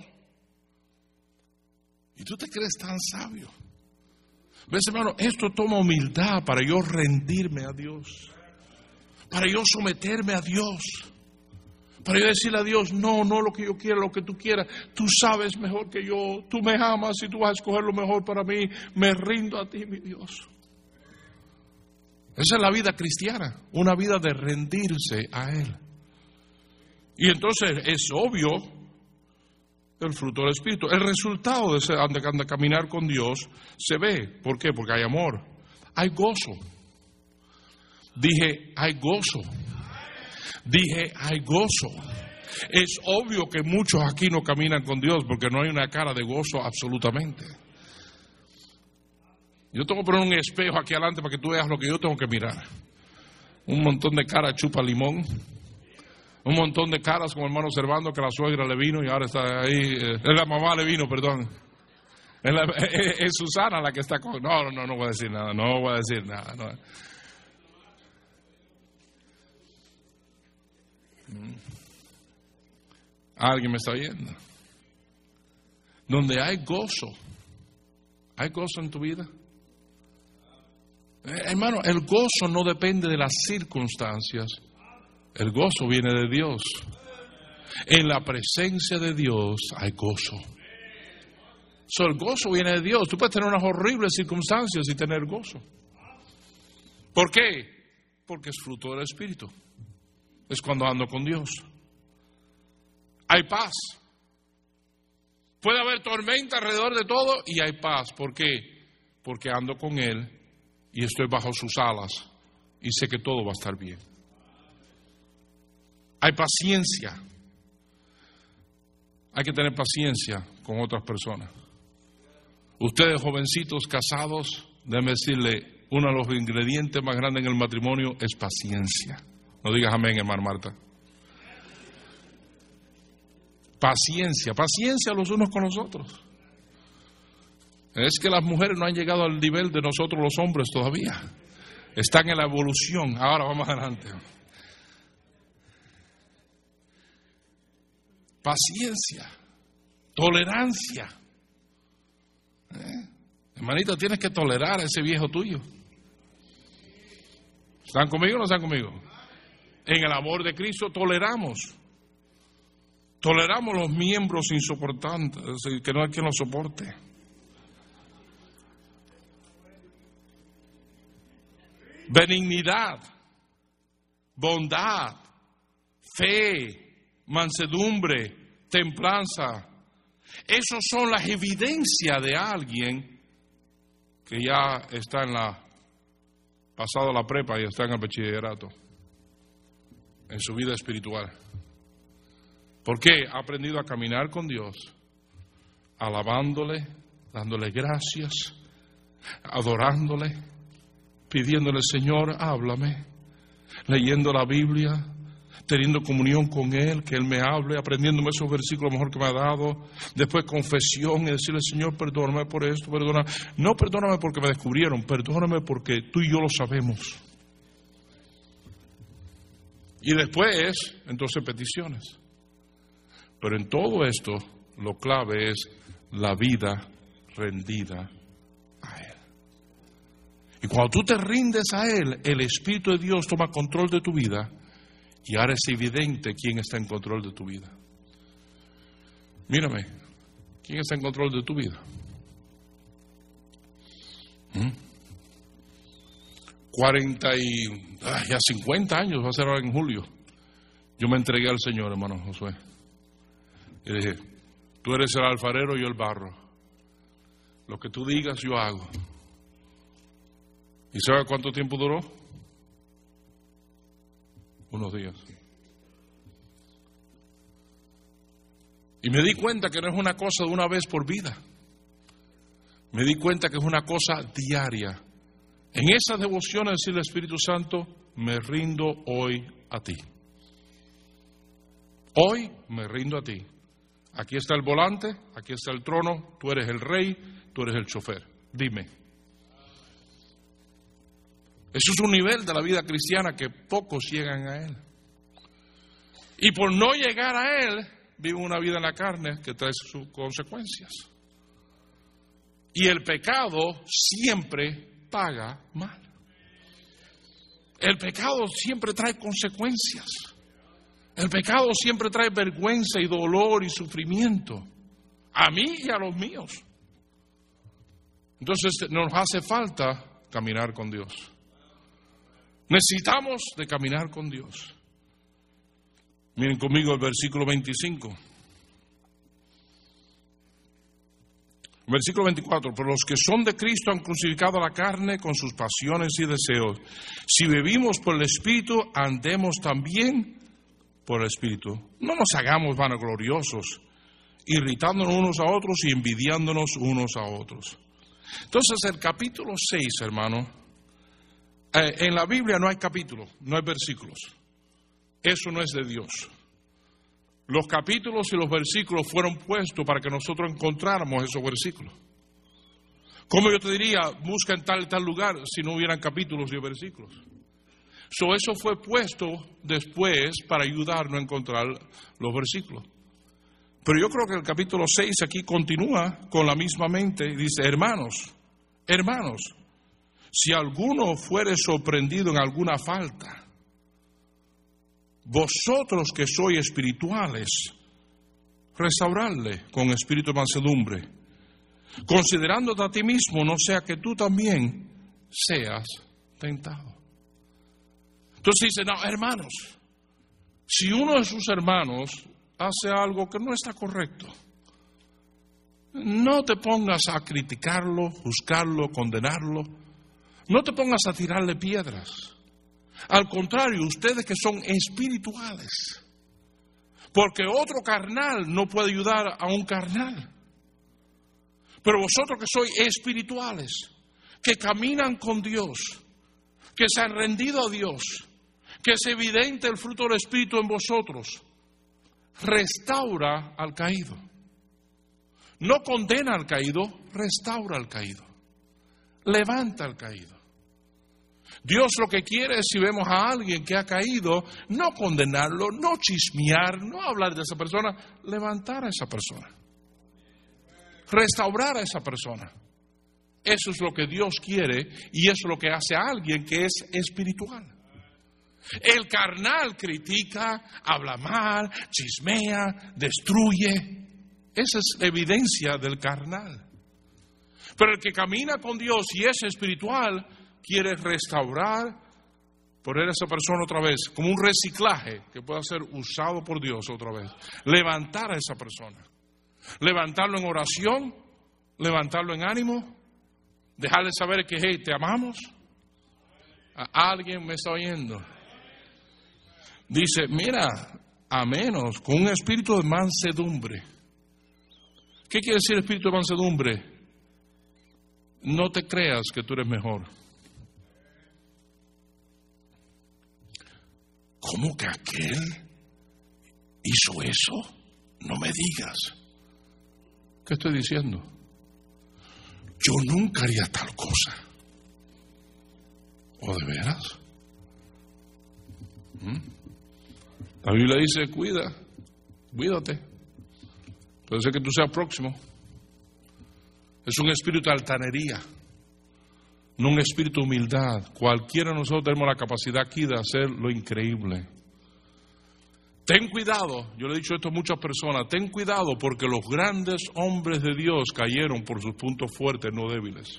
Y tú te crees tan sabio. ¿Ves, hermano? Esto toma humildad para yo rendirme a Dios. Para yo someterme a Dios. Para yo decirle a Dios, no, no lo que yo quiera, lo que tú quieras. Tú sabes mejor que yo. Tú me amas y tú vas a escoger lo mejor para mí. Me rindo a ti, mi Dios. Esa es la vida cristiana. Una vida de rendirse a Él. Y entonces es obvio el fruto del Espíritu. El resultado de, ese, de, de caminar con Dios se ve. ¿Por qué? Porque hay amor. Hay gozo. Dije, hay gozo. Dije, hay gozo. Es obvio que muchos aquí no caminan con Dios porque no hay una cara de gozo absolutamente. Yo tengo que poner un espejo aquí adelante para que tú veas lo que yo tengo que mirar. Un montón de caras chupa limón. Un montón de caras como el hermano Servando, que la suegra le vino y ahora está ahí. Eh, la mamá le vino, perdón. Es, la, es, es Susana la que está con... No, no, no, no voy a decir nada, no voy a decir nada. No. Alguien me está oyendo. Donde hay gozo, ¿hay gozo en tu vida? Eh, hermano, el gozo no depende de las circunstancias. El gozo viene de Dios. En la presencia de Dios hay gozo. So, el gozo viene de Dios. Tú puedes tener unas horribles circunstancias y tener gozo. ¿Por qué? Porque es fruto del Espíritu. Es cuando ando con Dios. Hay paz. Puede haber tormenta alrededor de todo y hay paz. ¿Por qué? Porque ando con Él y estoy bajo sus alas y sé que todo va a estar bien. Hay paciencia. Hay que tener paciencia con otras personas. Ustedes, jovencitos casados, déjenme decirle, uno de los ingredientes más grandes en el matrimonio es paciencia. No digas amén, hermana Marta. Paciencia, paciencia los unos con los otros. Es que las mujeres no han llegado al nivel de nosotros los hombres todavía. Están en la evolución. Ahora vamos adelante. Paciencia, tolerancia. ¿Eh? Hermanita, tienes que tolerar a ese viejo tuyo. ¿Están conmigo o no están conmigo? En el amor de Cristo toleramos. Toleramos los miembros insoportantes, que no hay quien los soporte. Benignidad, bondad, fe, mansedumbre, templanza. Esas son las evidencias de alguien que ya está en la, pasado la prepa y está en el bachillerato, en su vida espiritual. ¿Por qué? Ha aprendido a caminar con Dios, alabándole, dándole gracias, adorándole, pidiéndole, Señor, háblame, leyendo la Biblia, teniendo comunión con Él, que Él me hable, aprendiéndome esos versículos mejor que me ha dado, después confesión y decirle, Señor, perdóname por esto, perdóname. No perdóname porque me descubrieron, perdóname porque tú y yo lo sabemos. Y después, entonces, peticiones. Pero en todo esto, lo clave es la vida rendida a Él. Y cuando tú te rindes a Él, el Espíritu de Dios toma control de tu vida y ahora es evidente quién está en control de tu vida. Mírame, ¿quién está en control de tu vida? ¿Mm? cuarenta y ah, ya cincuenta años, va a ser ahora en julio. Yo me entregué al Señor, hermano Josué. Y dije, tú eres el alfarero y yo el barro. Lo que tú digas, yo hago. ¿Y sabe cuánto tiempo duró? Unos días. Y me di cuenta que no es una cosa de una vez por vida. Me di cuenta que es una cosa diaria. En esas devociones decirle al Espíritu Santo, me rindo hoy a ti. Hoy me rindo a ti. Aquí está el volante, aquí está el trono, tú eres el rey, tú eres el chofer. Dime. Eso es un nivel de la vida cristiana que pocos llegan a él. Y por no llegar a él, viven una vida en la carne que trae sus consecuencias. Y el pecado siempre paga mal. El pecado siempre trae consecuencias. El pecado siempre trae vergüenza y dolor y sufrimiento. A mí y a los míos. Entonces nos hace falta caminar con Dios. Necesitamos de caminar con Dios. Miren conmigo el versículo veinticinco. Versículo veinticuatro. Pero los que son de Cristo han crucificado la carne con sus pasiones y deseos. Si vivimos por el Espíritu, andemos también por el Espíritu. No nos hagamos vanagloriosos, irritándonos unos a otros y envidiándonos unos a otros. Entonces, el capítulo seis, hermano, eh, en la Biblia no hay capítulos, no hay versículos. Eso no es de Dios. Los capítulos y los versículos fueron puestos para que nosotros encontráramos esos versículos. ¿Cómo yo te diría, busca en tal y tal lugar si no hubieran capítulos y versículos? So, eso fue puesto después para ayudarnos a encontrar los versículos. Pero yo creo que el capítulo seis aquí continúa con la misma mente y dice, hermanos, hermanos, si alguno fuere sorprendido en alguna falta, vosotros que sois espirituales, restauradle con espíritu de mansedumbre, considerándote a ti mismo, no sea que tú también seas tentado. Entonces dice, no, hermanos, si uno de sus hermanos hace algo que no está correcto, no te pongas a criticarlo, juzgarlo, condenarlo, no te pongas a tirarle piedras. Al contrario, ustedes que son espirituales, porque otro carnal no puede ayudar a un carnal. Pero vosotros que sois espirituales, que caminan con Dios, que se han rendido a Dios, que es evidente el fruto del Espíritu en vosotros, restaura al caído. No condena al caído, restaura al caído. Levanta al caído. Dios lo que quiere es, si vemos a alguien que ha caído, no condenarlo, no chismear, no hablar de esa persona, levantar a esa persona. Restaurar a esa persona. Eso es lo que Dios quiere y eso es lo que hace a alguien que es espiritual. El carnal critica, habla mal, chismea, destruye. Esa es la evidencia del carnal. Pero el que camina con Dios y es espiritual, quiere restaurar, poner a esa persona otra vez, como un reciclaje que pueda ser usado por Dios otra vez. Levantar a esa persona. Levantarlo en oración, levantarlo en ánimo, dejarle saber que, hey, te amamos. ¿A alguien me está oyendo? Dice, mira, a menos con un espíritu de mansedumbre. ¿Qué quiere decir espíritu de mansedumbre? No te creas que tú eres mejor. ¿Cómo que aquel hizo eso? No me digas. ¿Qué estoy diciendo? Yo nunca haría tal cosa. ¿O de veras? ¿Mm? La Biblia dice, cuida, cuídate. Puede ser que tú seas próximo. Es un espíritu de altanería, no un espíritu de humildad. Cualquiera de nosotros tenemos la capacidad aquí de hacer lo increíble. Ten cuidado, yo le he dicho esto a muchas personas, ten cuidado porque los grandes hombres de Dios cayeron por sus puntos fuertes, no débiles.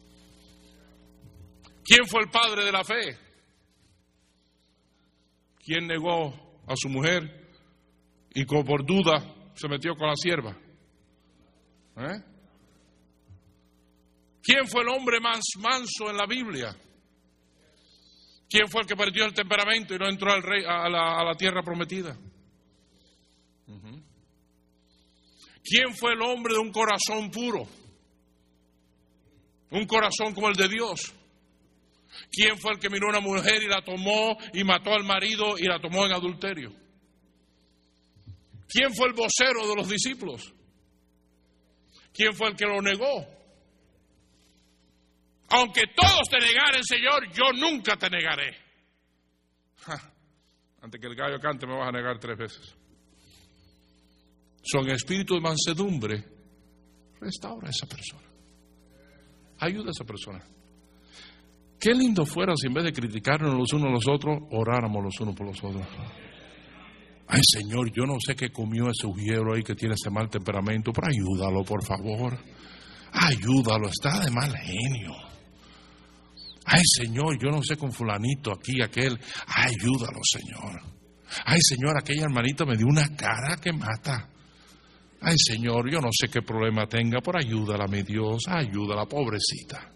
¿Quién fue el padre de la fe? ¿Quién negó a su mujer y por duda se metió con la sierva? ¿Eh? ¿Quién fue el hombre más manso en la Biblia? ¿Quién fue el que perdió el temperamento y no entró al rey, a, la, a la tierra prometida? Uh-huh. ¿Quién fue el hombre de un corazón puro? Un corazón como el de Dios. ¿Quién fue el que miró a una mujer y la tomó y mató al marido y la tomó en adulterio? ¿Quién fue el vocero de los discípulos? ¿Quién fue el que lo negó? Aunque todos te negaren, Señor, yo nunca te negaré. Ja, antes que el gallo cante me vas a negar tres veces. Son espíritu de mansedumbre. Restaura a esa persona. Ayuda a esa persona. Qué lindo fuera si en vez de criticarnos los unos a los otros, oráramos los unos por los otros. Ay, Señor, yo no sé qué comió ese ujero ahí que tiene ese mal temperamento, pero ayúdalo, por favor. Ayúdalo, está de mal genio. Ay, Señor, yo no sé con fulanito aquí, aquel. Ay, ayúdalo, Señor. Ay, Señor, aquella hermanita me dio una cara que mata. Ay, Señor, yo no sé qué problema tenga, pero ayúdala, mi Dios. Ayúdala, pobrecita.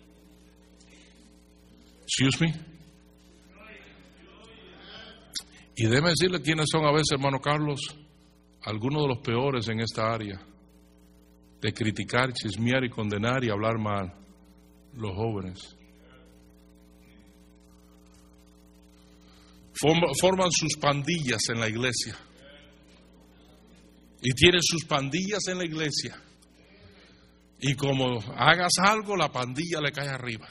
Excuse me. Y déjeme decirle quiénes son a veces, hermano Carlos, algunos de los peores en esta área de criticar, chismear y condenar y hablar mal: los jóvenes. Forman sus pandillas en la iglesia y tienen sus pandillas en la iglesia, y como hagas algo, la pandilla le cae arriba.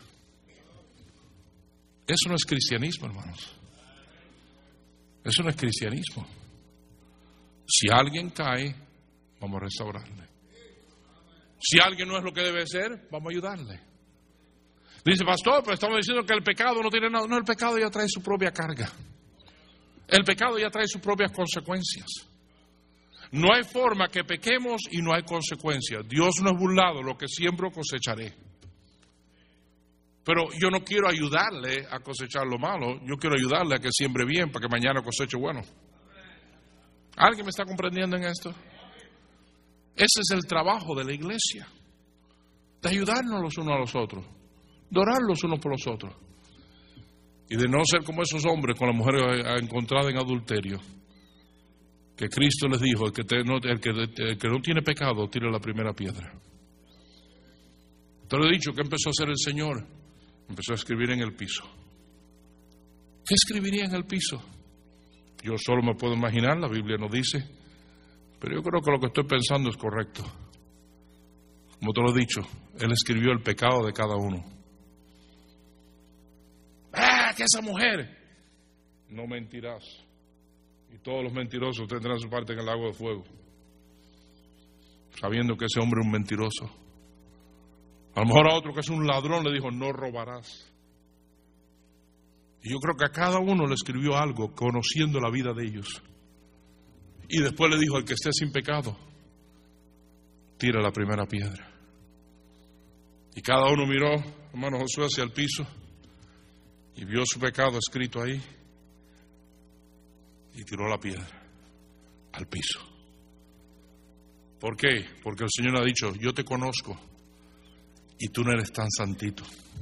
Eso no es cristianismo, hermanos. Eso no es cristianismo. Si alguien cae, vamos a restaurarle. Si alguien no es lo que debe ser, vamos a ayudarle. Dice, pastor, pero estamos diciendo que el pecado no tiene nada. No, el pecado ya trae su propia carga. El pecado ya trae sus propias consecuencias. No hay forma que pequemos y no hay consecuencias. Dios no es burlado, lo que siembro cosecharé. Pero yo no quiero ayudarle a cosechar lo malo, yo quiero ayudarle a que siembre bien para que mañana coseche bueno. ¿Alguien me está comprendiendo en esto? Ese es el trabajo de la iglesia, de ayudarnos los unos a los otros, de orar los unos por los otros, y de no ser como esos hombres con las mujeres encontradas en adulterio, que Cristo les dijo: el que, te, no, el que, el que no tiene pecado, tire la primera piedra. Te lo he dicho, ¿qué empezó a hacer el Señor? Empezó a escribir en el piso. ¿Qué escribiría en el piso? Yo solo me puedo imaginar, la Biblia no dice, pero yo creo que lo que estoy pensando es correcto. Como te lo he dicho, Él escribió el pecado de cada uno. ¡Ah, que esa mujer! No mentirás. Y todos los mentirosos tendrán su parte en el lago de fuego, sabiendo que ese hombre es un mentiroso. A lo mejor a otro que es un ladrón le dijo: no robarás. Y yo creo que a cada uno le escribió algo, conociendo la vida de ellos. Y después le dijo: el que esté sin pecado, tira la primera piedra. Y cada uno miró, hermano Josué, hacia el piso y vio su pecado escrito ahí y tiró la piedra al piso. ¿Por qué? Porque el Señor ha dicho: yo te conozco y tú no eres tan santito.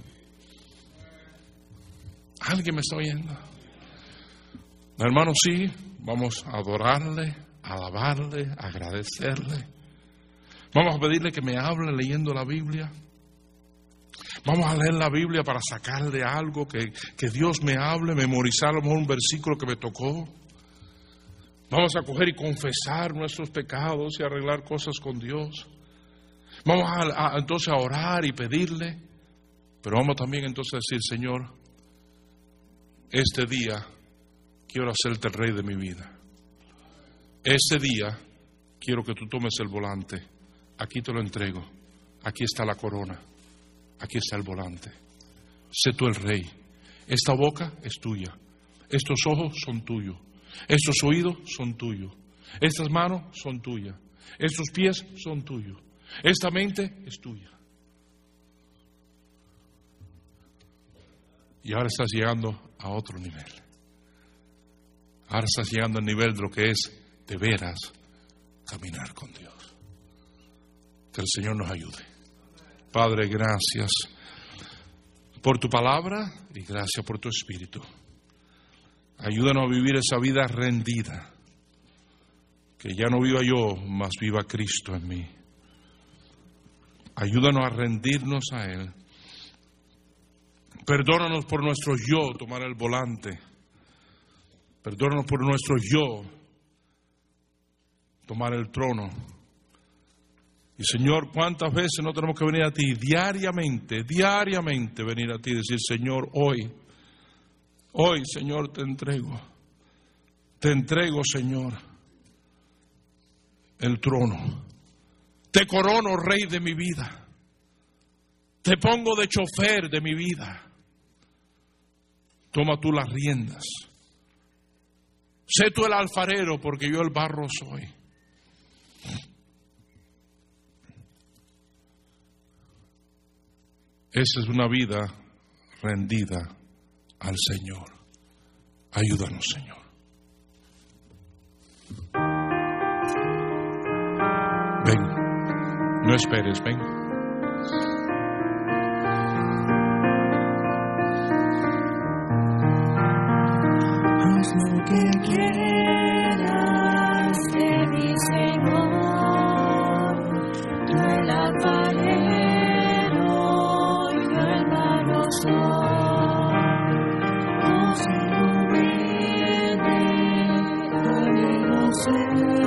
¿Alguien me está oyendo? Hermano, sí, vamos a adorarle, a alabarle, a agradecerle. Vamos a pedirle que me hable leyendo la Biblia. Vamos a leer la Biblia para sacarle algo, que, que Dios me hable, memorizar a lo mejor un versículo que me tocó. Vamos a coger y confesar nuestros pecados y arreglar cosas con Dios. Vamos a, a, entonces a orar y pedirle, pero vamos también entonces a decir: Señor, este día quiero hacerte el rey de mi vida. Este día quiero que tú tomes el volante. Aquí te lo entrego. Aquí está la corona. Aquí está el volante. Sé tú el rey. Esta boca es tuya. Estos ojos son tuyos. Estos oídos son tuyos. Estas manos son tuyas. Estos pies son tuyos. Esta mente es tuya. Y ahora estás llegando a otro nivel. Ahora estás llegando al nivel de lo que es de veras caminar con Dios. Que el Señor nos ayude. Padre, gracias por tu palabra y gracias por tu Espíritu. Ayúdanos a vivir esa vida rendida. Que ya no viva yo, mas viva Cristo en mí. Ayúdanos a rendirnos a Él. Perdónanos por nuestro yo tomar el volante. Perdónanos por nuestro yo tomar el trono. Y Señor, ¿cuántas veces no tenemos que venir a ti? Diariamente, diariamente venir a ti y decir: Señor, hoy, hoy, Señor, te entrego. Te entrego, Señor, el trono. Te corono rey de mi vida. Te pongo de chofer de mi vida. Toma tú las riendas. Sé tú el alfarero, porque yo el barro soy. Esa es una vida rendida al Señor. Ayúdanos, Señor. Ven, no esperes, ven. Hazlo que quieras de mi Señor, yo el alfarero, yo el mano soy, no soy humilde, yo sé,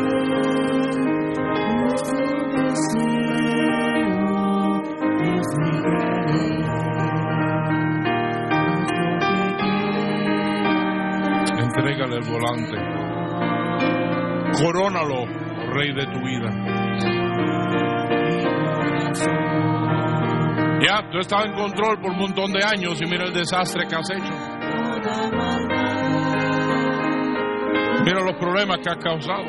nuestro deseo es mi querer. Entrégale el volante. Corónalo, Rey de tu vida. Ya, tú estabas en control por un montón de años y mira el desastre que has hecho. Mira los problemas que has causado.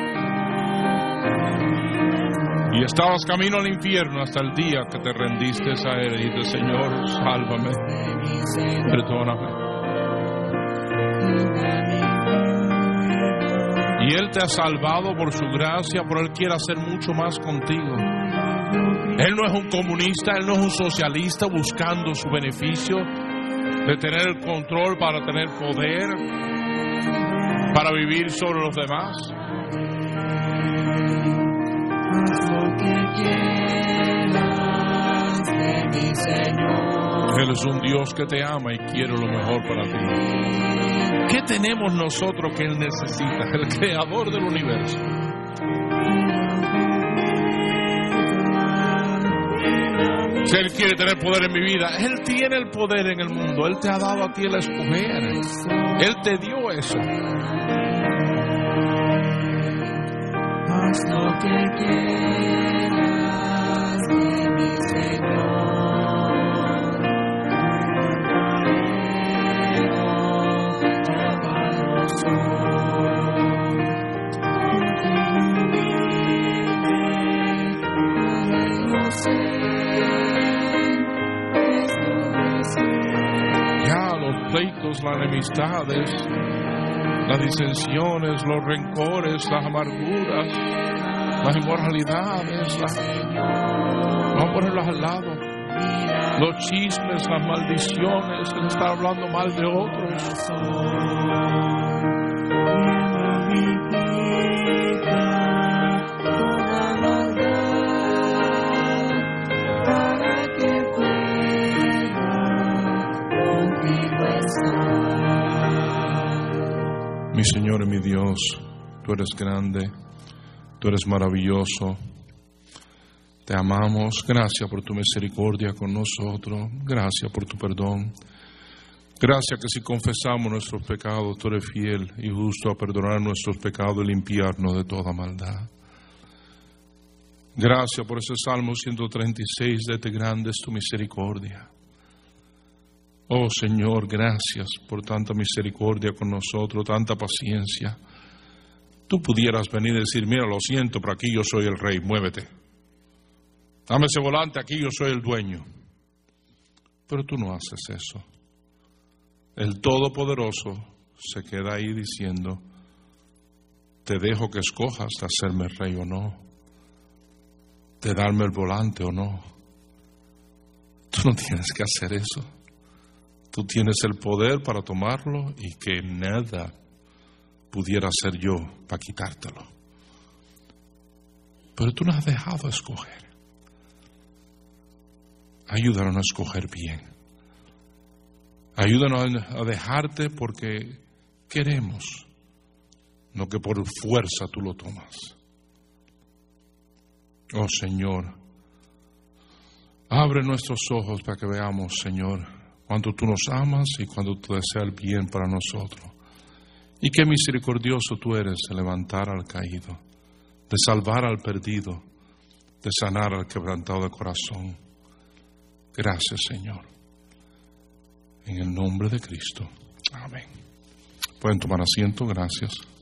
Y estabas camino al infierno hasta el día que te rendiste a Él y dijiste: Señor, sálvame, perdóname. Y Él te ha salvado por su gracia, pero Él quiere hacer mucho más contigo. Él no es un comunista, Él no es un socialista buscando su beneficio de tener el control para tener poder, para vivir sobre los demás. Haz lo que quieras de mi Señor. Él es un Dios que te ama y quiere lo mejor para ti. ¿Qué tenemos nosotros que Él necesita? El creador del universo. Si Él quiere tener poder en mi vida, Él tiene el poder en el mundo. Él te ha dado a ti el escoger. Él te dio eso. Haz lo que quieras de mi Señor. Ya los pleitos, las enemistades, las disensiones, los rencores, las amarguras, las inmoralidades, las... vamos a ponerlas al lado. Los chismes, las maldiciones, el estar hablando mal de otros. Mi Señor y mi Dios, tú eres grande, tú eres maravilloso. Te amamos. Gracias por tu misericordia con nosotros. Gracias por tu perdón. Gracias que si confesamos nuestros pecados, tú eres fiel y justo a perdonar nuestros pecados y limpiarnos de toda maldad. Gracias por ese Salmo ciento treinta y seis, de te grande es tu misericordia. Oh Señor, gracias por tanta misericordia con nosotros, tanta paciencia. Tú pudieras venir y decir: mira, lo siento, pero aquí yo soy el rey, muévete. Dame ese volante, aquí yo soy el dueño. Pero tú no haces eso. El Todopoderoso se queda ahí diciendo: te dejo que escojas de hacerme rey o no, de darme el volante o no. Tú no tienes que hacer eso. Tú tienes el poder para tomarlo y que nada pudiera ser yo para quitártelo. Pero tú nos has dejado escoger. Ayúdanos a escoger bien. Ayúdanos a dejarte porque queremos, no que por fuerza tú lo tomas. Oh Señor, abre nuestros ojos para que veamos, Señor, cuánto tú nos amas y cuánto tú deseas el bien para nosotros. Y qué misericordioso tú eres de levantar al caído, de salvar al perdido, de sanar al quebrantado de corazón. Gracias, Señor. En el nombre de Cristo. Amén. Pueden tomar asiento. Gracias.